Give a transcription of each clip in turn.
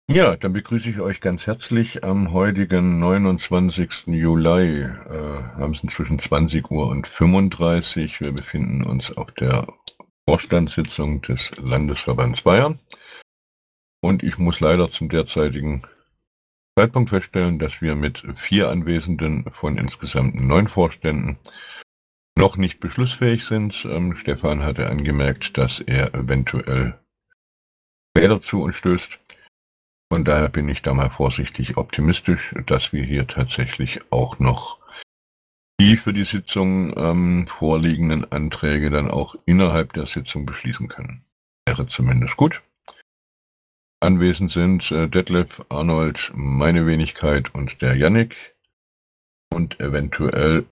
Ja, dann begrüße ich euch ganz herzlich am heutigen 29. Juli. Haben es inzwischen 20 Uhr und 35. Wir befinden uns auf der Vorstandssitzung des Landesverbands Bayern. Und ich muss leider zum derzeitigen Zeitpunkt feststellen, dass wir mit 4 Anwesenden von insgesamt 9 Vorständen noch nicht beschlussfähig sind. Stefan hatte angemerkt, dass er eventuell später zu uns stößt. Von daher bin ich da mal vorsichtig optimistisch, dass wir hier tatsächlich auch noch die für die Sitzung vorliegenden Anträge dann auch innerhalb der Sitzung beschließen können. Wäre zumindest gut. Anwesend sind Detlef, Arnold, meine Wenigkeit und der Jannik. Und eventuell,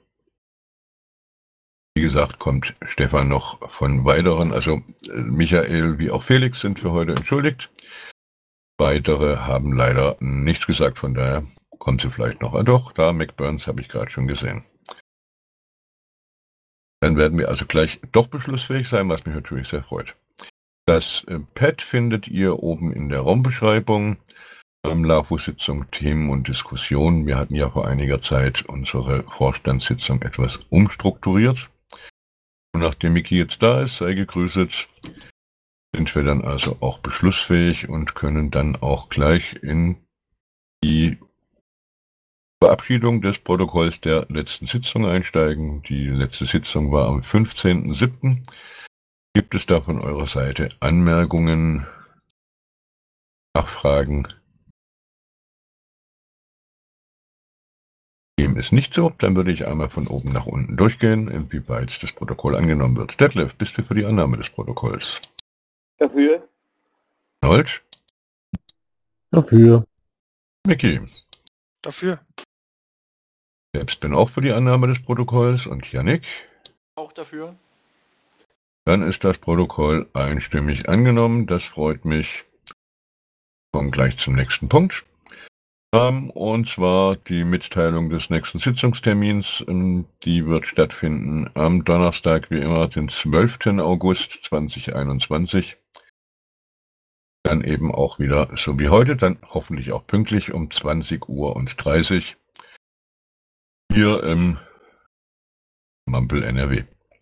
wie gesagt, kommt Stefan noch von weiteren, also Michael wie auch Felix sind für heute entschuldigt. Weitere haben leider nichts gesagt, von daher kommt sie vielleicht noch. Ah doch, da McBurns habe ich gerade schon gesehen. Dann werden wir also gleich doch beschlussfähig sein, was mich natürlich sehr freut. Das Pad findet ihr oben in der Raumbeschreibung. LAFO-Sitzung, Themen und Diskussionen. Wir hatten ja vor einiger Zeit unsere Vorstandssitzung etwas umstrukturiert. Und nachdem Miki jetzt da ist, sei gegrüßt, sind wir dann also auch beschlussfähig und können dann auch gleich in die Verabschiedung des Protokolls der letzten Sitzung einsteigen. Die letzte Sitzung war am 15.07. Gibt es da von eurer Seite Anmerkungen, Nachfragen? Dem ist nicht so, dann würde ich einmal von oben nach unten durchgehen, inwieweit das Protokoll angenommen wird. Detlef, bist du für die Annahme des Protokolls? Dafür. Nold? Dafür. Micky? Dafür. Selbst bin auch für die Annahme des Protokolls und Jannik? Auch dafür. Dann ist das Protokoll einstimmig angenommen, das freut mich. Kommen gleich zum nächsten Punkt. Und zwar die Mitteilung des nächsten Sitzungstermins. Die wird stattfinden am Donnerstag, wie immer, den 12. August 2021. Dann eben auch wieder, so wie heute, dann hoffentlich auch pünktlich um 20:30 Uhr hier im Mampel NRW.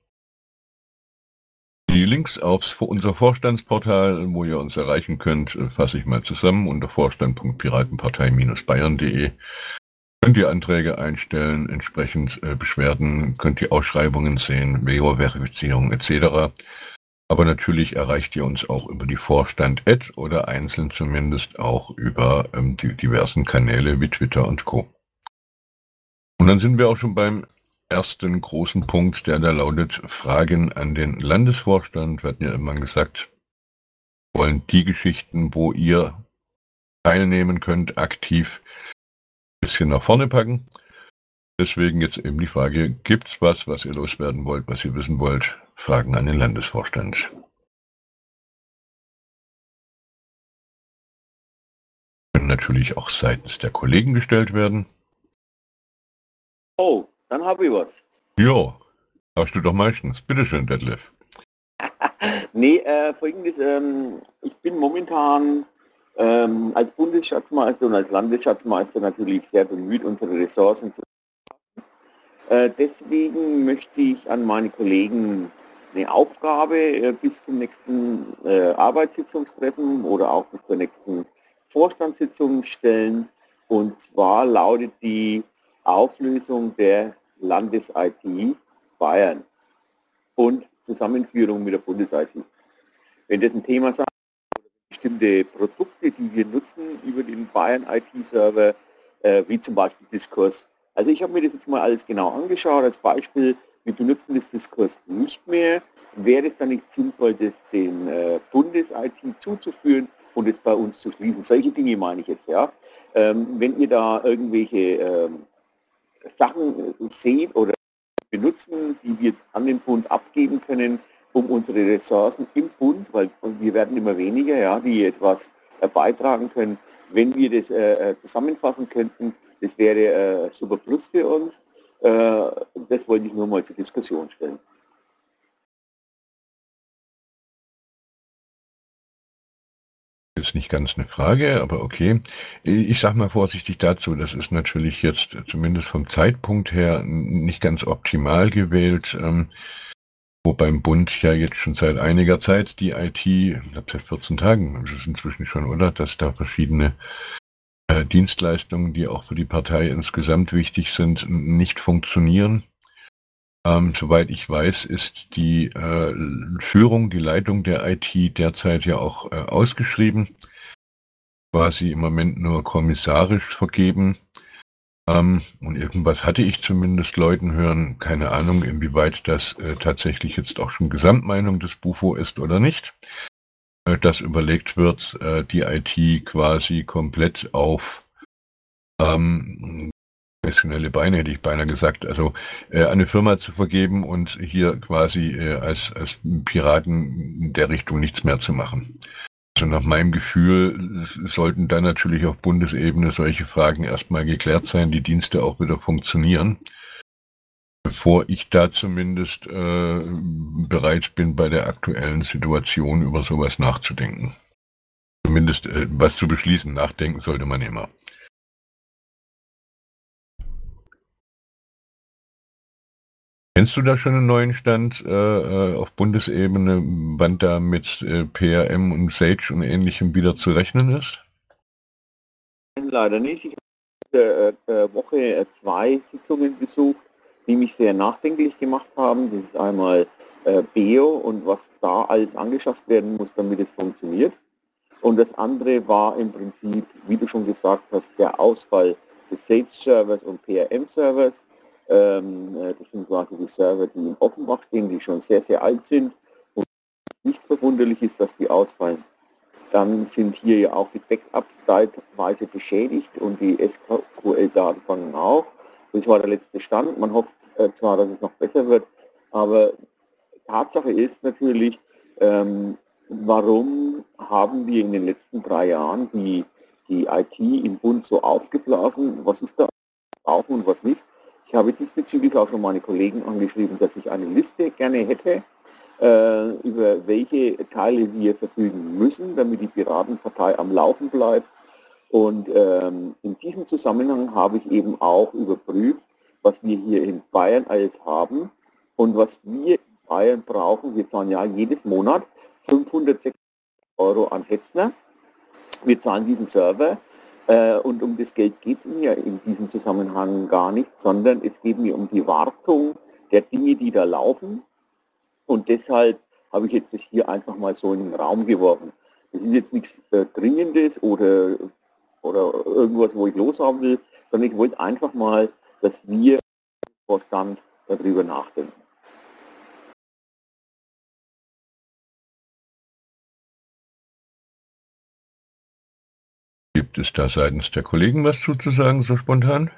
Die Links auf unser Vorstandsportal, wo ihr uns erreichen könnt, fasse ich mal zusammen unter vorstand.piratenpartei-bayern.de. Könnt ihr Anträge einstellen, entsprechend Beschwerden, könnt ihr Ausschreibungen sehen, Verifizierung etc. Aber natürlich erreicht ihr uns auch über die Vorstand-Ad oder einzeln zumindest auch über die diversen Kanäle wie Twitter und Co. Und dann sind wir auch schon beim ersten großen Punkt, der da lautet Fragen an den Landesvorstand. Wir hatten ja immer gesagt, wollen die Geschichten, wo ihr teilnehmen könnt, aktiv ein bisschen nach vorne packen. Deswegen jetzt eben die Frage, gibt's was ihr loswerden wollt, was ihr wissen wollt? Fragen an den Landesvorstand. Können natürlich auch seitens der Kollegen gestellt werden. Oh, dann habe ich was. Jo, hast du doch meistens. Bitteschön, Detlef. Nee, folgendes, ich bin momentan als Bundesschatzmeister und als Landesschatzmeister natürlich sehr bemüht, unsere Ressourcen zu deswegen möchte ich an meine Kollegen eine Aufgabe bis zum nächsten Arbeitssitzungstreffen oder auch bis zur nächsten Vorstandssitzung stellen. Und zwar lautet die Auflösung der Landes-IT Bayern und Zusammenführung mit der Bundes-IT. Wenn das ein Thema sein oder bestimmte Produkte, die wir nutzen über den Bayern IT-Server, wie zum Beispiel Diskurs. Also ich habe mir das jetzt mal alles genau angeschaut. Als Beispiel, wir benutzen das Diskurs nicht mehr. Wäre es dann nicht sinnvoll, das den Bundes-IT zuzuführen und es bei uns zu schließen? Solche Dinge meine ich jetzt, ja. Wenn ihr da irgendwelche Sachen seht oder benutzen, die wir an den Bund abgeben können, um unsere Ressourcen im Bund, weil wir werden immer weniger, ja, die etwas beitragen können. Wenn wir das zusammenfassen könnten, das wäre super plus für uns. Das wollte ich nur mal zur Diskussion stellen. ist nicht ganz eine Frage, aber okay. Ich sage mal vorsichtig dazu, das ist natürlich jetzt zumindest vom Zeitpunkt her nicht ganz optimal gewählt, wo beim Bund ja jetzt schon seit einiger Zeit die IT, ich glaube seit 14 Tagen, das ist inzwischen schon, oder, dass da verschiedene Dienstleistungen, die auch für die Partei insgesamt wichtig sind, nicht funktionieren. Soweit ich weiß, ist die Führung, die Leitung der IT derzeit ja auch ausgeschrieben, quasi im Moment nur kommissarisch vergeben. Und irgendwas hatte ich zumindest Leuten hören, keine Ahnung, inwieweit das tatsächlich jetzt auch schon Gesamtmeinung des BUFO ist oder nicht, dass überlegt wird, die IT quasi komplett auf professionelle Beine, hätte ich beinahe gesagt, also eine Firma zu vergeben und hier quasi als Piraten in der Richtung nichts mehr zu machen. Also nach meinem Gefühl sollten dann natürlich auf Bundesebene solche Fragen erstmal geklärt sein, die Dienste auch wieder funktionieren, bevor ich da zumindest bereit bin, bei der aktuellen Situation über sowas nachzudenken. Zumindest was zu beschließen, nachdenken sollte man immer. Kennst du da schon einen neuen Stand auf Bundesebene, wann da mit PRM und Sage und Ähnlichem wieder zu rechnen ist? Leider nicht. Ich habe Woche 2 Sitzungen besucht, die mich sehr nachdenklich gemacht haben. Das ist einmal BEO und was da alles angeschafft werden muss, damit es funktioniert. Und das andere war im Prinzip, wie du schon gesagt hast, der Ausfall des Sage-Servers und PRM-Servers. Das sind quasi die Server, die in Offenbach stehen, die schon sehr, sehr alt sind. Und nicht verwunderlich ist, dass die ausfallen. Dann sind hier ja auch die Backups teilweise beschädigt und die SQL-Datenbanken auch. Das war der letzte Stand. Man hofft zwar, dass es noch besser wird, aber Tatsache ist natürlich, warum haben wir in den letzten 3 Jahren die IT im Bund so aufgeblasen? Was ist da auf und was nicht? Ich habe diesbezüglich auch schon meine Kollegen angeschrieben, dass ich eine Liste gerne hätte, über welche Teile wir verfügen müssen, damit die Piratenpartei am Laufen bleibt. Und in diesem Zusammenhang habe ich eben auch überprüft, was wir hier in Bayern alles haben und was wir in Bayern brauchen. Wir zahlen ja jedes Monat 506 € an Hetzner. Wir zahlen diesen Server. Und um das Geld geht es mir in diesem Zusammenhang gar nicht, sondern es geht mir um die Wartung der Dinge, die da laufen. Und deshalb habe ich jetzt das hier einfach mal so in den Raum geworfen. Das ist jetzt nichts Dringendes oder irgendwas, wo ich loshaben will, sondern ich wollte einfach mal, dass wir im Vorstand darüber nachdenken. Gibt es da seitens der Kollegen was zuzusagen, so spontan?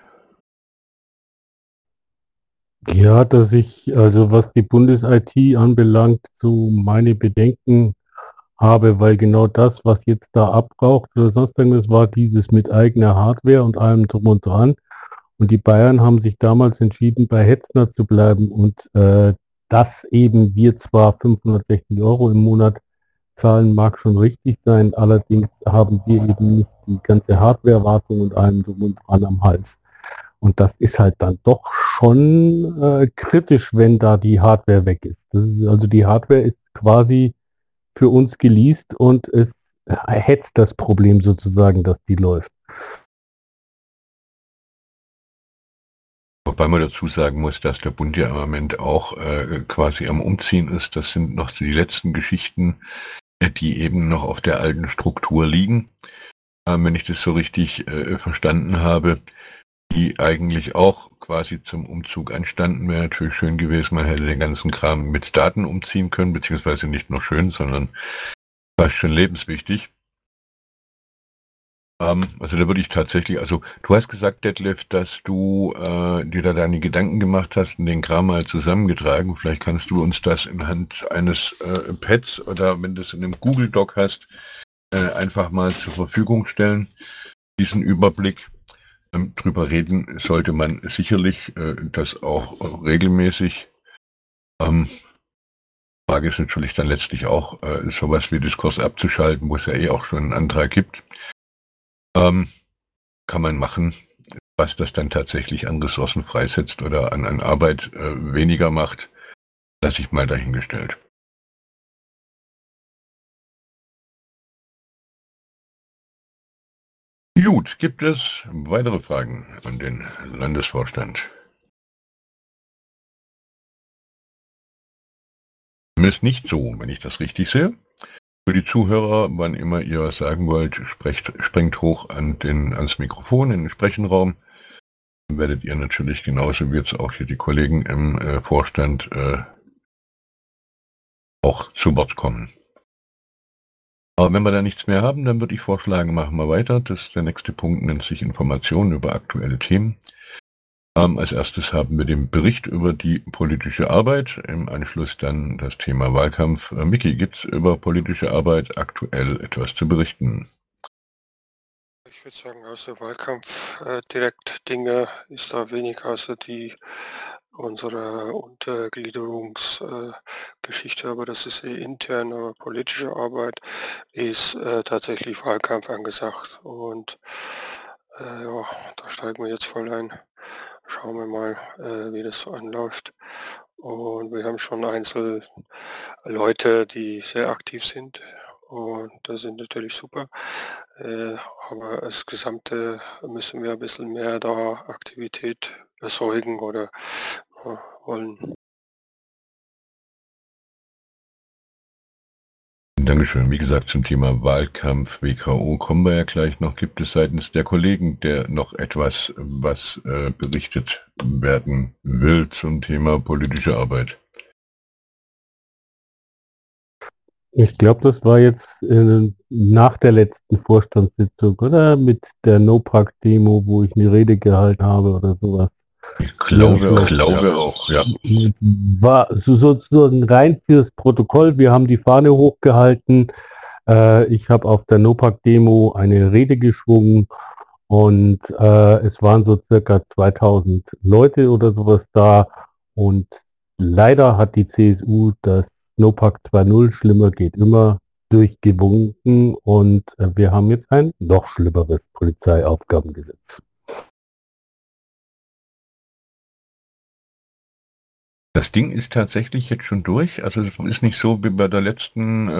Ja, dass ich, also was die Bundes-IT anbelangt, so meine Bedenken habe, weil genau das, was jetzt da abbraucht oder sonst irgendwas, war dieses mit eigener Hardware und allem drum und dran. Und die Bayern haben sich damals entschieden, bei Hetzner zu bleiben und dass eben wir zwar 560 € im Monat zahlen, mag schon richtig sein, allerdings haben wir eben nicht die ganze Hardware-Wartung und allem drum und dran am Hals. Und das ist halt dann doch schon kritisch, wenn da die Hardware weg ist. Also die Hardware ist quasi für uns geleast und es hetzt das Problem sozusagen, dass die läuft. Wobei man dazu sagen muss, dass der Bund ja im Moment auch quasi am Umziehen ist. Das sind noch die letzten Geschichten, die eben noch auf der alten Struktur liegen. Wenn ich das so richtig verstanden habe, die eigentlich auch quasi zum Umzug anstanden. Wäre natürlich schön gewesen, man hätte den ganzen Kram mit Daten umziehen können, beziehungsweise nicht nur schön, sondern fast schon lebenswichtig. Also da würde ich tatsächlich, also du hast gesagt, Detlef, dass du dir da deine Gedanken gemacht hast und den Kram mal zusammengetragen. Vielleicht kannst du uns das anhand eines Pads oder wenn du es in einem Google Doc hast, einfach mal zur Verfügung stellen, diesen Überblick. Drüber reden sollte man sicherlich, das auch regelmäßig. Die Frage ist natürlich dann letztlich auch, sowas wie Diskurs abzuschalten, wo es ja auch schon einen Antrag gibt. Kann man machen. Was das dann tatsächlich an Ressourcen freisetzt oder an Arbeit weniger macht, lasse ich mal dahingestellt. Gut, gibt es weitere Fragen an den Landesvorstand? Mir ist nicht so, wenn ich das richtig sehe. Für die Zuhörer, wann immer ihr was sagen wollt, springt hoch ans Mikrofon in den Sprechenraum. Dann werdet ihr natürlich genauso wie jetzt auch hier die Kollegen im Vorstand auch zu Wort kommen. Aber wenn wir da nichts mehr haben, dann würde ich vorschlagen, machen wir weiter. Der nächste Punkt nennt sich Informationen über aktuelle Themen. Als erstes haben wir den Bericht über die politische Arbeit, im Anschluss dann das Thema Wahlkampf. Miki, gibt es über politische Arbeit aktuell etwas zu berichten? Ich würde sagen, aus der Wahlkampf direkt Dinge ist da wenig, außer unsere Untergliederungsgeschichte, aber das ist intern, aber politische Arbeit ist tatsächlich Wahlkampf angesagt und ja, da steigen wir jetzt voll ein. Schauen wir mal, wie das so anläuft. Und wir haben schon Leute, die sehr aktiv sind und das sind natürlich super. Aber das Gesamte müssen wir ein bisschen mehr da Aktivität erzeugen oder wollen. Dankeschön. Wie gesagt, zum Thema Wahlkampf WKO kommen wir ja gleich noch. Gibt es seitens der Kollegen noch etwas, was berichtet werden will zum Thema politische Arbeit? Ich glaube, das war jetzt nach der letzten Vorstandssitzung, oder? Mit der No-Pack-Demo, wo ich eine Rede gehalten habe oder sowas. Ich glaube auch, ja. War sozusagen rein fürs Protokoll. Wir haben die Fahne hochgehalten. Ich habe auf der No-Pack-Demo eine Rede geschwungen und es waren so circa 2000 Leute oder sowas da. Und leider hat die CSU das No-Pack 2.0, schlimmer geht immer, durchgewunken und wir haben jetzt ein noch schlimmeres Polizeiaufgabengesetz. Das Ding ist tatsächlich jetzt schon durch. Also es ist nicht so wie bei der letzten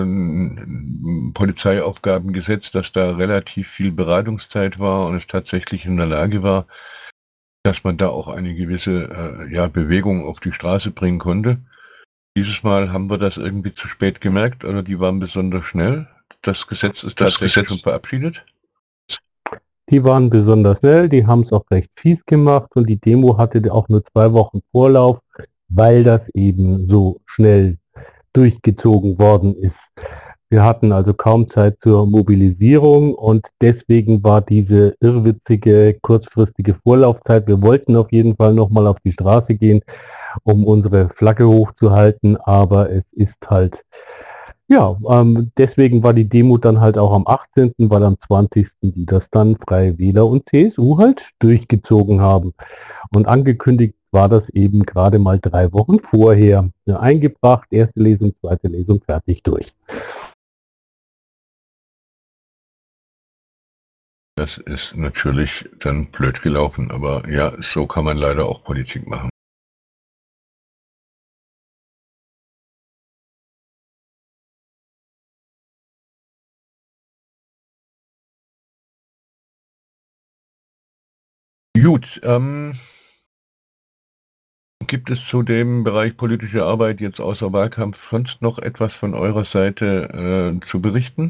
Polizeiaufgabengesetz, dass da relativ viel Beratungszeit war und es tatsächlich in der Lage war, dass man da auch eine gewisse Bewegung auf die Straße bringen konnte. Dieses Mal haben wir das irgendwie zu spät gemerkt oder die waren besonders schnell. Das Gesetz ist tatsächlich schon verabschiedet. Die waren besonders schnell, die haben es auch recht fies gemacht und die Demo hatte auch nur 2 Wochen Vorlauf, weil das eben so schnell durchgezogen worden ist. Wir hatten also kaum Zeit zur Mobilisierung und deswegen war diese irrwitzige, kurzfristige Vorlaufzeit. Wir wollten auf jeden Fall nochmal auf die Straße gehen, um unsere Flagge hochzuhalten, aber es ist halt, ja, deswegen war die Demo dann halt auch am 18., weil am 20. die das dann Freie Wähler und CSU halt durchgezogen haben. Und angekündigt war das eben gerade mal 3 Wochen vorher. Ja, eingebracht, erste Lesung, zweite Lesung, fertig durch. Das ist natürlich dann blöd gelaufen, aber ja, so kann man leider auch Politik machen. Gut, gibt es zu dem Bereich politische Arbeit jetzt außer Wahlkampf sonst noch etwas von eurer Seite zu berichten?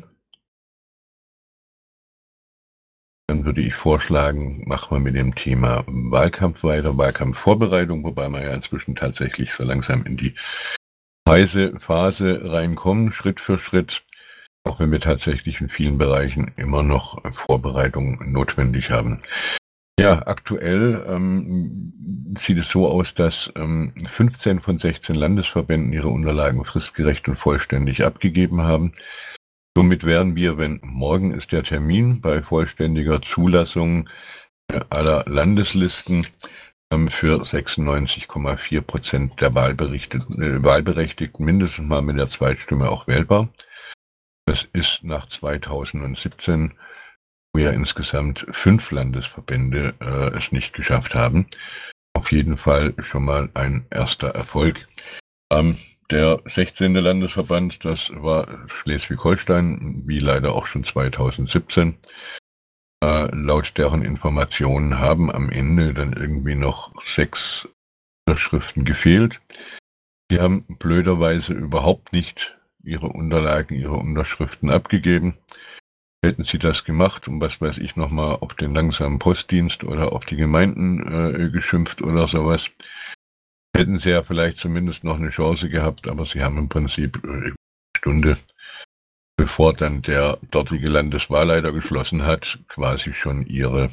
Dann würde ich vorschlagen, machen wir mit dem Thema Wahlkampf weiter, Wahlkampfvorbereitung, wobei wir ja inzwischen tatsächlich so langsam in die heiße Phase reinkommen, Schritt für Schritt, auch wenn wir tatsächlich in vielen Bereichen immer noch Vorbereitungen notwendig haben. Ja, aktuell sieht es so aus, dass 15 von 16 Landesverbänden ihre Unterlagen fristgerecht und vollständig abgegeben haben. Somit werden wir, wenn morgen ist der Termin, bei vollständiger Zulassung aller Landeslisten für 96,4% der Wahlberechtigten mindestens mal mit der Zweitstimme auch wählbar. Das ist nach 2017, wo ja insgesamt 5 Landesverbände es nicht geschafft haben, auf jeden Fall schon mal ein erster Erfolg. Der 16. Landesverband, das war Schleswig-Holstein, wie leider auch schon 2017. Laut deren Informationen haben am Ende dann irgendwie noch 6 Unterschriften gefehlt. Die haben blöderweise überhaupt nicht ihre Unterlagen, ihre Unterschriften abgegeben. Hätten sie das gemacht und was weiß ich nochmal auf den langsamen Postdienst oder auf die Gemeinden geschimpft oder sowas, hätten sie ja vielleicht zumindest noch eine Chance gehabt, aber sie haben im Prinzip eine Stunde, bevor dann der dortige Landeswahlleiter geschlossen hat, quasi schon ihre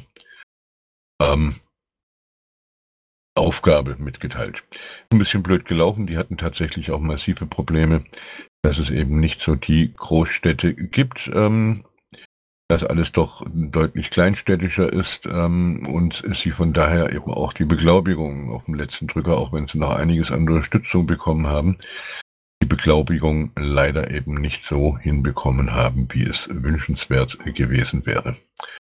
Aufgabe mitgeteilt. Ein bisschen blöd gelaufen, die hatten tatsächlich auch massive Probleme, dass es eben nicht so die Großstädte gibt, dass alles doch deutlich kleinstädtischer ist und sie von daher eben auch die Beglaubigung auf dem letzten Drücker, auch wenn sie noch einiges an Unterstützung bekommen haben, die Beglaubigung leider eben nicht so hinbekommen haben, wie es wünschenswert gewesen wäre.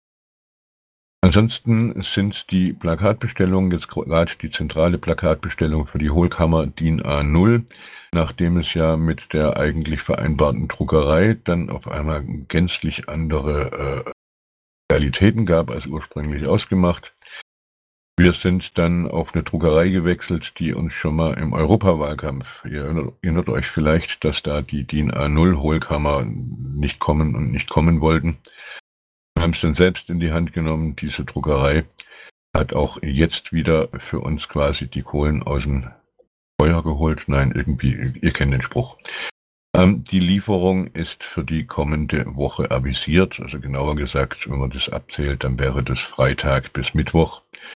Ansonsten sind die Plakatbestellungen, jetzt gerade die zentrale Plakatbestellung für die Hohlkammer DIN A0, nachdem es ja mit der eigentlich vereinbarten Druckerei dann auf einmal gänzlich andere Realitäten gab als ursprünglich ausgemacht. Wir sind dann auf eine Druckerei gewechselt, die uns schon mal im Europawahlkampf, ihr erinnert euch vielleicht, dass da die DIN A0 Hohlkammer nicht kommen und nicht kommen wollten. Wir haben es dann selbst in die Hand genommen. Diese Druckerei hat auch jetzt wieder für uns quasi die Kohlen aus dem Feuer geholt. Nein, irgendwie, ihr kennt den Spruch. Die Lieferung ist für die kommende Woche avisiert. Also genauer gesagt, wenn man das abzählt, dann wäre das Freitag bis Mittwoch.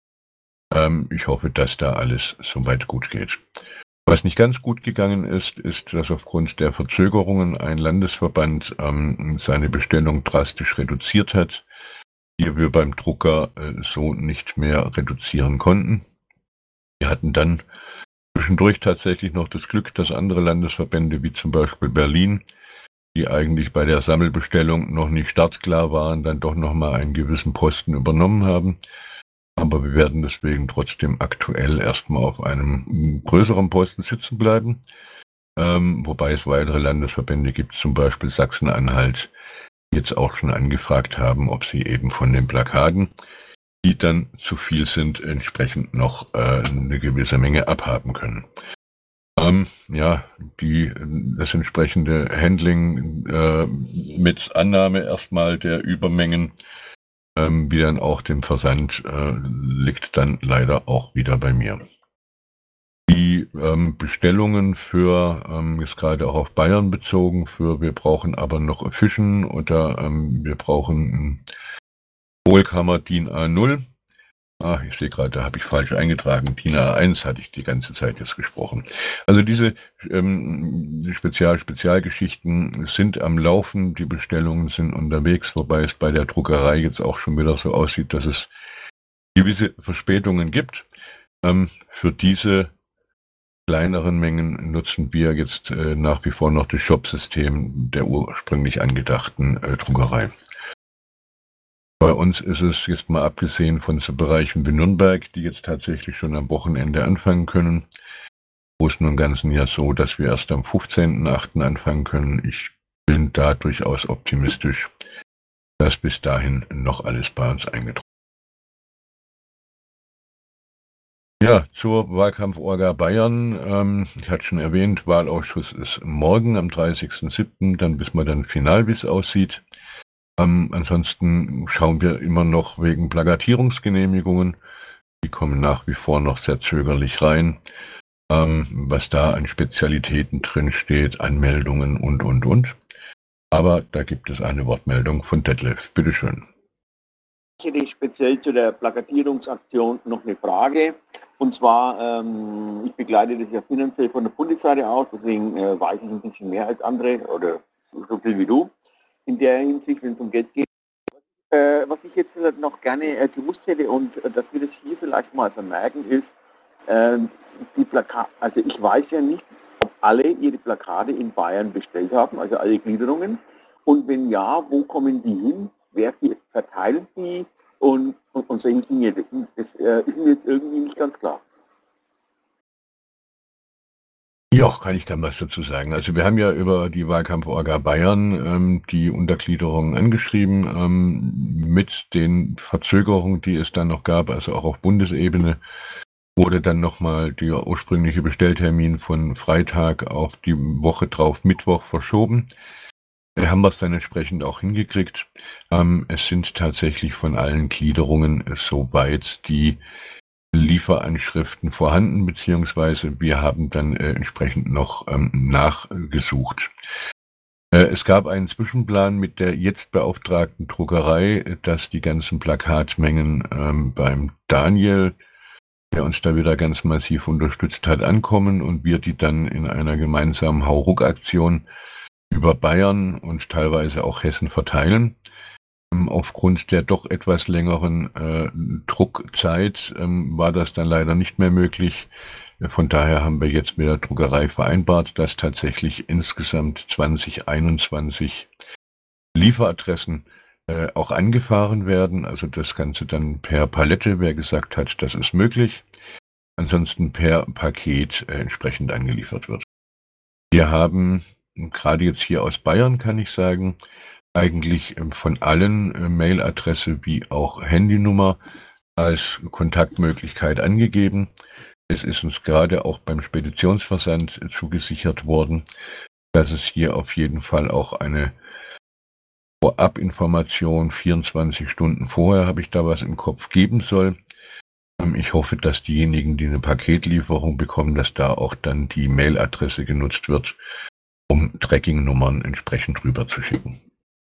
Ich hoffe, dass da alles soweit gut geht. Was nicht ganz gut gegangen ist, ist, dass aufgrund der Verzögerungen ein Landesverband seine Bestellung drastisch reduziert hat, die wir beim Drucker so nicht mehr reduzieren konnten. Wir hatten dann zwischendurch tatsächlich noch das Glück, dass andere Landesverbände wie zum Beispiel Berlin, die eigentlich bei der Sammelbestellung noch nicht startklar waren, dann doch nochmal einen gewissen Posten übernommen haben. Aber wir werden deswegen trotzdem aktuell erstmal auf einem größeren Posten sitzen bleiben. Wobei es weitere Landesverbände gibt, zum Beispiel Sachsen-Anhalt, die jetzt auch schon angefragt haben, ob sie eben von den Plakaten, die dann zu viel sind, entsprechend noch eine gewisse Menge abhaben können. Ja, das entsprechende Handling mit Annahme erstmal der Übermengen, wie dann auch dem Versand, liegt dann leider auch wieder bei mir. Die Bestellungen für, jetzt gerade auch auf Bayern bezogen, für wir brauchen aber noch Fischen oder wir brauchen Hohlkammer DIN A0. Ich sehe gerade, da habe ich falsch eingetragen. DIN A1 hatte ich die ganze Zeit jetzt gesprochen. Also diese Spezialgeschichten sind am Laufen, die Bestellungen sind unterwegs, wobei es bei der Druckerei jetzt auch schon wieder so aussieht, dass es gewisse Verspätungen gibt. Für diese kleineren Mengen nutzen wir jetzt nach wie vor noch das Shop-System der ursprünglich angedachten Druckerei. Bei uns ist es jetzt mal abgesehen von so Bereichen wie Nürnberg, die jetzt tatsächlich schon am Wochenende anfangen können, wo es nun ganzen Jahr so, dass wir erst am 15.8. anfangen können. Ich bin da durchaus optimistisch, dass bis dahin noch alles bei uns eingetroffen ist. Ja, zur Wahlkampf-Orga Bayern. Ich hatte schon erwähnt, Wahlausschuss ist morgen am 30.07., dann wissen wir dann final, wie es aussieht. Ansonsten schauen wir immer noch wegen Plakatierungsgenehmigungen. Die kommen nach wie vor noch sehr zögerlich rein. Was da an Spezialitäten drin steht, Anmeldungen und. Aber da gibt es eine Wortmeldung von Detlef. Bitteschön. Ich hätte speziell zu der Plakatierungsaktion noch eine Frage. Und zwar, ich begleite das ja finanziell von der Bundesseite aus, deswegen weiß ich ein bisschen mehr als andere oder so viel wie du. In der Hinsicht, wenn es um Geld geht, Was ich jetzt noch gerne gewusst hätte und dass wir das hier vielleicht mal vermerken ist, die Plakate, also ich weiß ja nicht, ob alle ihre Plakate in Bayern bestellt haben, also alle Gliederungen. Und wenn ja, wo kommen die hin? Wer verteilt die? Und solche Dinge. Das ist mir jetzt irgendwie nicht ganz klar. Ja, kann ich was dazu sagen. Also wir haben ja über die Wahlkampforga Bayern die Untergliederung angeschrieben, mit den Verzögerungen, die es dann noch gab, also auch auf Bundesebene, wurde dann nochmal der ursprüngliche Bestelltermin von Freitag auf die Woche drauf Mittwoch verschoben. Haben wir es dann entsprechend auch hingekriegt. Es sind tatsächlich von allen Gliederungen soweit die Lieferanschriften vorhanden, beziehungsweise wir haben dann entsprechend noch nachgesucht. Es gab einen Zwischenplan mit der jetzt beauftragten Druckerei, dass die ganzen Plakatmengen beim Daniel, der uns da wieder ganz massiv unterstützt hat, ankommen und wir die dann in einer gemeinsamen Hauruck-Aktion über Bayern und teilweise auch Hessen verteilen. Aufgrund der doch etwas längeren Druckzeit war das dann leider nicht mehr möglich. Von daher haben wir jetzt mit der Druckerei vereinbart, dass tatsächlich insgesamt 2021 Lieferadressen auch angefahren werden. Also das Ganze dann per Palette, wer gesagt hat, das ist möglich. Ansonsten per Paket entsprechend angeliefert wird. Wir haben gerade jetzt hier aus Bayern, kann ich sagen, eigentlich von allen Mailadresse wie auch Handynummer als Kontaktmöglichkeit angegeben. Es ist uns gerade auch beim Speditionsversand zugesichert worden, dass es hier auf jeden Fall auch eine Vorabinformation 24 Stunden vorher, habe ich da was im Kopf, geben soll. Ich hoffe, dass diejenigen, die eine Paketlieferung bekommen, dass da auch dann die Mailadresse genutzt wird, um Tracking-Nummern entsprechend rüber zu schicken.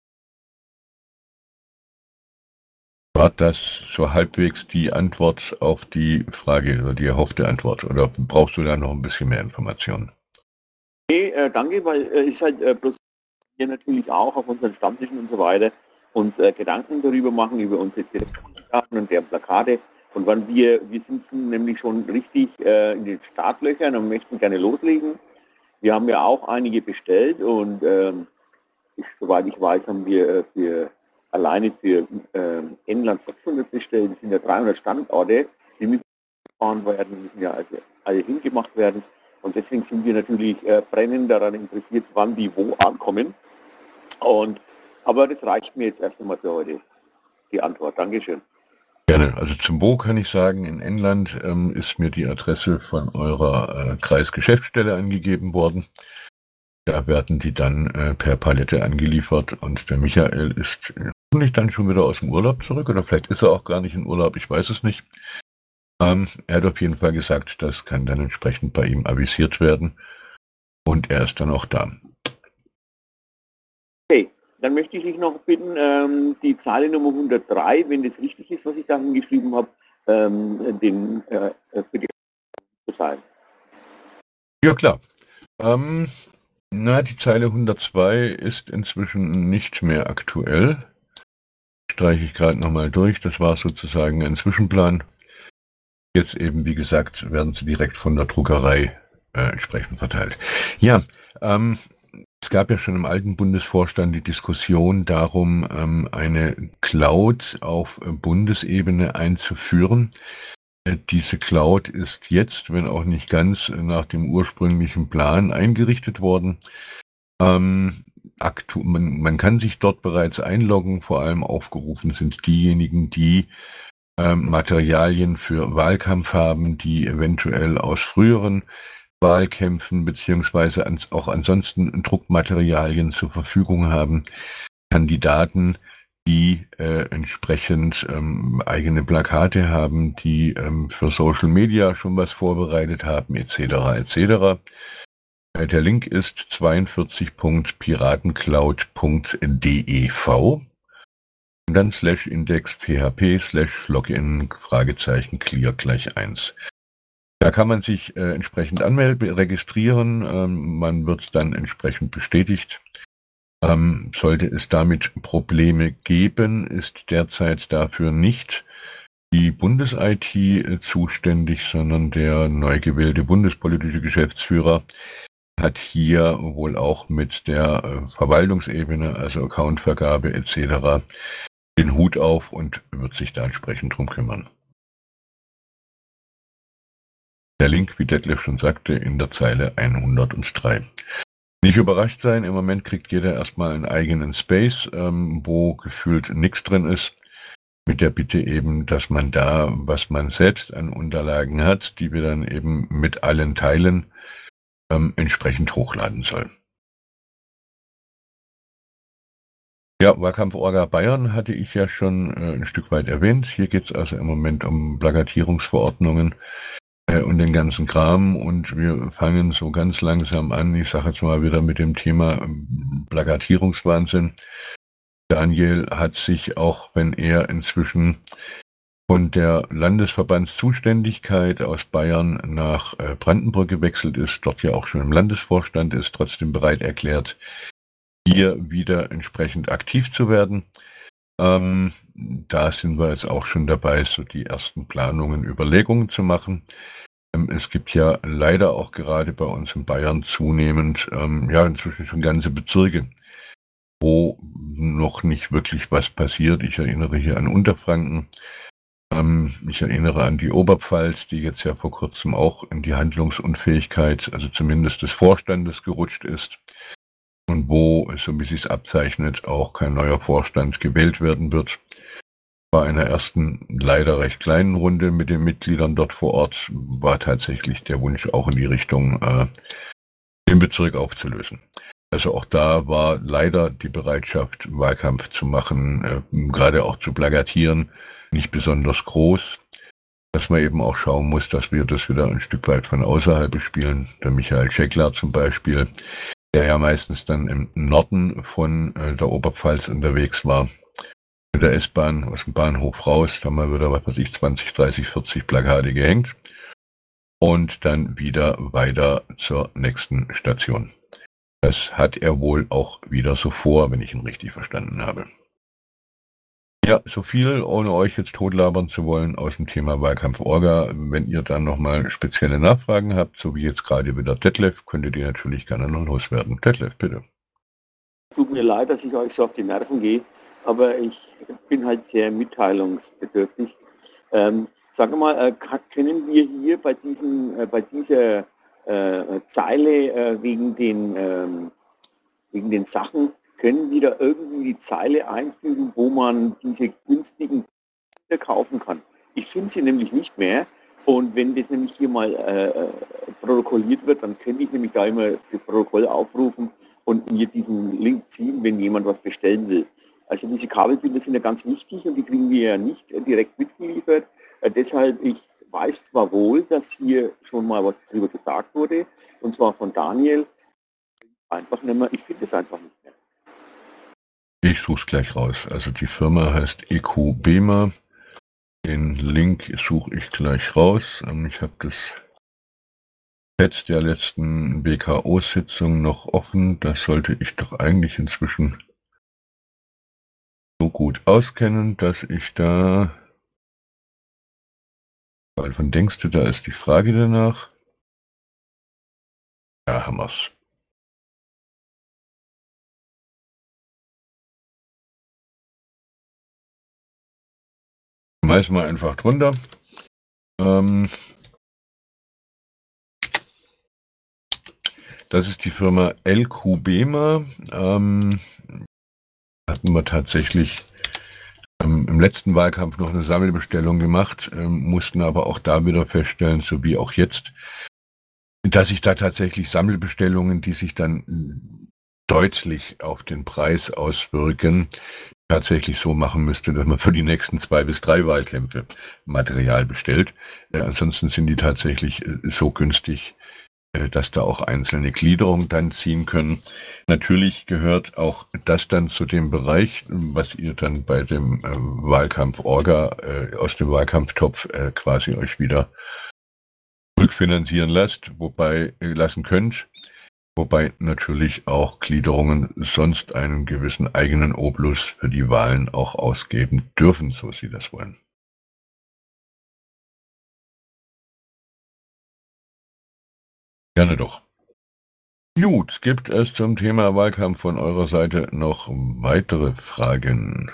War das so halbwegs die Antwort auf die Frage oder die erhoffte Antwort? Oder brauchst du da noch ein bisschen mehr Informationen? Nee, danke, weil ist halt bloß wir natürlich auch auf unseren Stammtischen und so weiter uns Gedanken darüber machen, über unsere Daten und deren Plakate. Und wann wir sitzen nämlich schon richtig in den Startlöchern und möchten gerne loslegen. Wir haben ja auch einige bestellt und soweit ich weiß, haben wir alleine für England 600 bestellt. Das sind ja 300 Standorte, die müssen gefahren werden, müssen ja also alle hingemacht werden. Und deswegen sind wir natürlich brennend daran interessiert, wann die wo ankommen. Aber das reicht mir jetzt erst einmal für heute, die Antwort. Dankeschön. Gerne. Also zum Wo kann ich sagen, in England ist mir die Adresse von eurer Kreisgeschäftsstelle angegeben worden. Da werden die dann per Palette angeliefert und der Michael ist hoffentlich dann schon wieder aus dem Urlaub zurück oder vielleicht ist er auch gar nicht in Urlaub, ich weiß es nicht. Er hat auf jeden Fall gesagt, das kann dann entsprechend bei ihm avisiert werden und er ist dann auch da. Okay, dann möchte ich dich noch bitten, die Zeile Nummer 103, wenn das richtig ist, was ich da hingeschrieben habe, für die zu teilen. Ja klar. Die Zeile 102 ist inzwischen nicht mehr aktuell. Streiche ich gerade nochmal durch. Das war sozusagen ein Zwischenplan. Jetzt eben, wie gesagt, werden sie direkt von der Druckerei entsprechend verteilt. Ja, es gab ja schon im alten Bundesvorstand die Diskussion darum, eine Cloud auf Bundesebene einzuführen. Diese Cloud ist jetzt, wenn auch nicht ganz nach dem ursprünglichen Plan, eingerichtet worden. Man kann sich dort bereits einloggen, vor allem aufgerufen sind diejenigen, die Materialien für Wahlkampf haben, die eventuell aus früheren Wahlkämpfen beziehungsweise auch ansonsten Druckmaterialien zur Verfügung haben, Kandidaten, die entsprechend eigene Plakate haben, die für Social Media schon was vorbereitet haben, etc. etc. Der Link ist 42.piratencloud.dev und dann /index php /login clear = 1. Da kann man sich entsprechend anmelden, registrieren, man wird dann entsprechend bestätigt Sollte es damit Probleme geben, ist derzeit dafür nicht die Bundes-IT zuständig, sondern der neu gewählte bundespolitische Geschäftsführer hat hier wohl auch mit der Verwaltungsebene, also Accountvergabe etc., den Hut auf und wird sich da entsprechend drum kümmern. Der Link, wie Detlef schon sagte, in der Zeile 103. Nicht überrascht sein, im Moment kriegt jeder erstmal einen eigenen Space, wo gefühlt nichts drin ist, mit der Bitte eben, dass man da, was man selbst an Unterlagen hat, die wir dann eben mit allen teilen, entsprechend hochladen soll. Ja, Wahlkampf-Orga Bayern hatte ich ja schon ein Stück weit erwähnt. Hier geht es also im Moment um Plakatierungsverordnungen und den ganzen Kram, und wir fangen so ganz langsam an, ich sage jetzt mal wieder mit dem Thema Plakatierungswahnsinn. Daniel hat sich, auch wenn er inzwischen von der Landesverbandszuständigkeit aus Bayern nach Brandenburg gewechselt ist, dort ja auch schon im Landesvorstand ist, trotzdem bereit erklärt, hier wieder entsprechend aktiv zu werden. Da sind wir jetzt auch schon dabei, so die ersten Planungen, Überlegungen zu machen. Es gibt ja leider auch gerade bei uns in Bayern zunehmend, ja inzwischen schon ganze Bezirke, wo noch nicht wirklich was passiert. Ich erinnere hier an Unterfranken. Ich erinnere an die Oberpfalz, die jetzt ja vor kurzem auch in die Handlungsunfähigkeit, also zumindest des Vorstandes, gerutscht ist. Und wo, so wie es sich abzeichnet, auch kein neuer Vorstand gewählt werden wird. Bei einer ersten, leider recht kleinen Runde mit den Mitgliedern dort vor Ort war tatsächlich der Wunsch auch in die Richtung, den Bezirk aufzulösen. Also auch da war leider die Bereitschaft, Wahlkampf zu machen, gerade auch zu plakatieren, nicht besonders groß. Dass man eben auch schauen muss, dass wir das wieder ein Stück weit von außerhalb bespielen. Der Michael Scheckler zum Beispiel, der ja meistens dann im Norden von der Oberpfalz unterwegs war, mit der S-Bahn aus dem Bahnhof raus, da haben wir wieder, was weiß ich, 20, 30, 40 Plakate gehängt und dann wieder weiter zur nächsten Station. Das hat er wohl auch wieder so vor, wenn ich ihn richtig verstanden habe. Ja, so viel, ohne euch jetzt totlabern zu wollen, aus dem Thema Wahlkampf-Orga. Wenn ihr dann nochmal spezielle Nachfragen habt, so wie jetzt gerade wieder Detlef, könntet ihr natürlich gerne noch loswerden. Detlef, bitte. Tut mir leid, dass ich euch so auf die Nerven gehe, aber ich bin halt sehr mitteilungsbedürftig. Sag mal, können wir hier bei dieser Zeile wegen den Sachen, können wir da irgendwie die Zeile einfügen, wo man diese günstigen kaufen kann? Ich finde sie nämlich nicht mehr, und wenn das nämlich hier mal protokolliert wird, dann könnte ich nämlich da immer das Protokoll aufrufen und mir diesen Link ziehen, wenn jemand was bestellen will. Also diese Kabelbinder sind ja ganz wichtig und die kriegen wir ja nicht direkt mitgeliefert. Deshalb, ich weiß zwar wohl, dass hier schon mal was drüber gesagt wurde, und zwar von Daniel, einfach nicht mehr, ich finde es einfach nicht mehr. Ich suche es gleich raus. Also die Firma heißt EQ-BEMA. Den Link suche ich gleich raus. Ich habe das Chat der letzten BKO-Sitzung noch offen. Das sollte ich doch eigentlich inzwischen so gut auskennen, dass ich da... Weil von denkst du, da ist die Frage danach? Ja, haben wir's. Schmeißen wir einfach drunter. Das ist die Firma EQ-BEMA. Hatten wir tatsächlich im letzten Wahlkampf noch eine Sammelbestellung gemacht, mussten aber auch da wieder feststellen, so wie auch jetzt, dass sich da tatsächlich Sammelbestellungen, die sich dann deutlich auf den Preis auswirken, tatsächlich so machen müsste, dass man für die nächsten 2 bis 3 Wahlkämpfe Material bestellt. Ansonsten sind die tatsächlich so günstig, dass da auch einzelne Gliederungen dann ziehen können. Natürlich gehört auch das dann zu dem Bereich, was ihr dann bei dem Wahlkampf-Orga aus dem Wahlkampftopf quasi euch wieder rückfinanzieren lassen könnt. wobei natürlich auch Gliederungen sonst einen gewissen eigenen Obolus für die Wahlen auch ausgeben dürfen, so sie das wollen. Gerne doch. Gut, gibt es zum Thema Wahlkampf von eurer Seite noch weitere Fragen?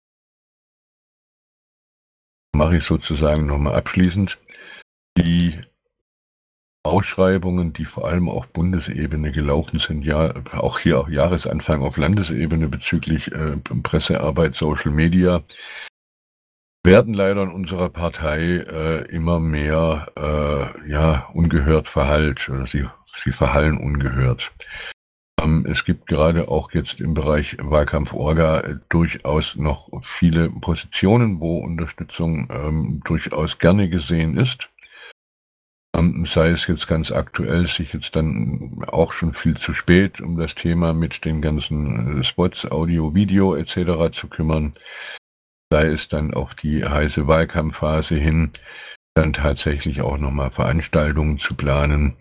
Mache ich sozusagen nochmal abschließend. Die Ausschreibungen, die vor allem auf Bundesebene gelaufen sind, ja auch hier auf Jahresanfang auf Landesebene bezüglich Pressearbeit, Social Media, werden leider in unserer Partei immer mehr ungehört verhallt, oder sie verhallen ungehört. Es gibt gerade auch jetzt im Bereich Wahlkampf-Orga durchaus noch viele Positionen, wo Unterstützung durchaus gerne gesehen ist. Sei es jetzt ganz aktuell, sich jetzt dann auch schon viel zu spät um das Thema mit den ganzen Spots, Audio, Video etc. zu kümmern, sei es dann auf die heiße Wahlkampfphase hin, dann tatsächlich auch nochmal Veranstaltungen zu planen.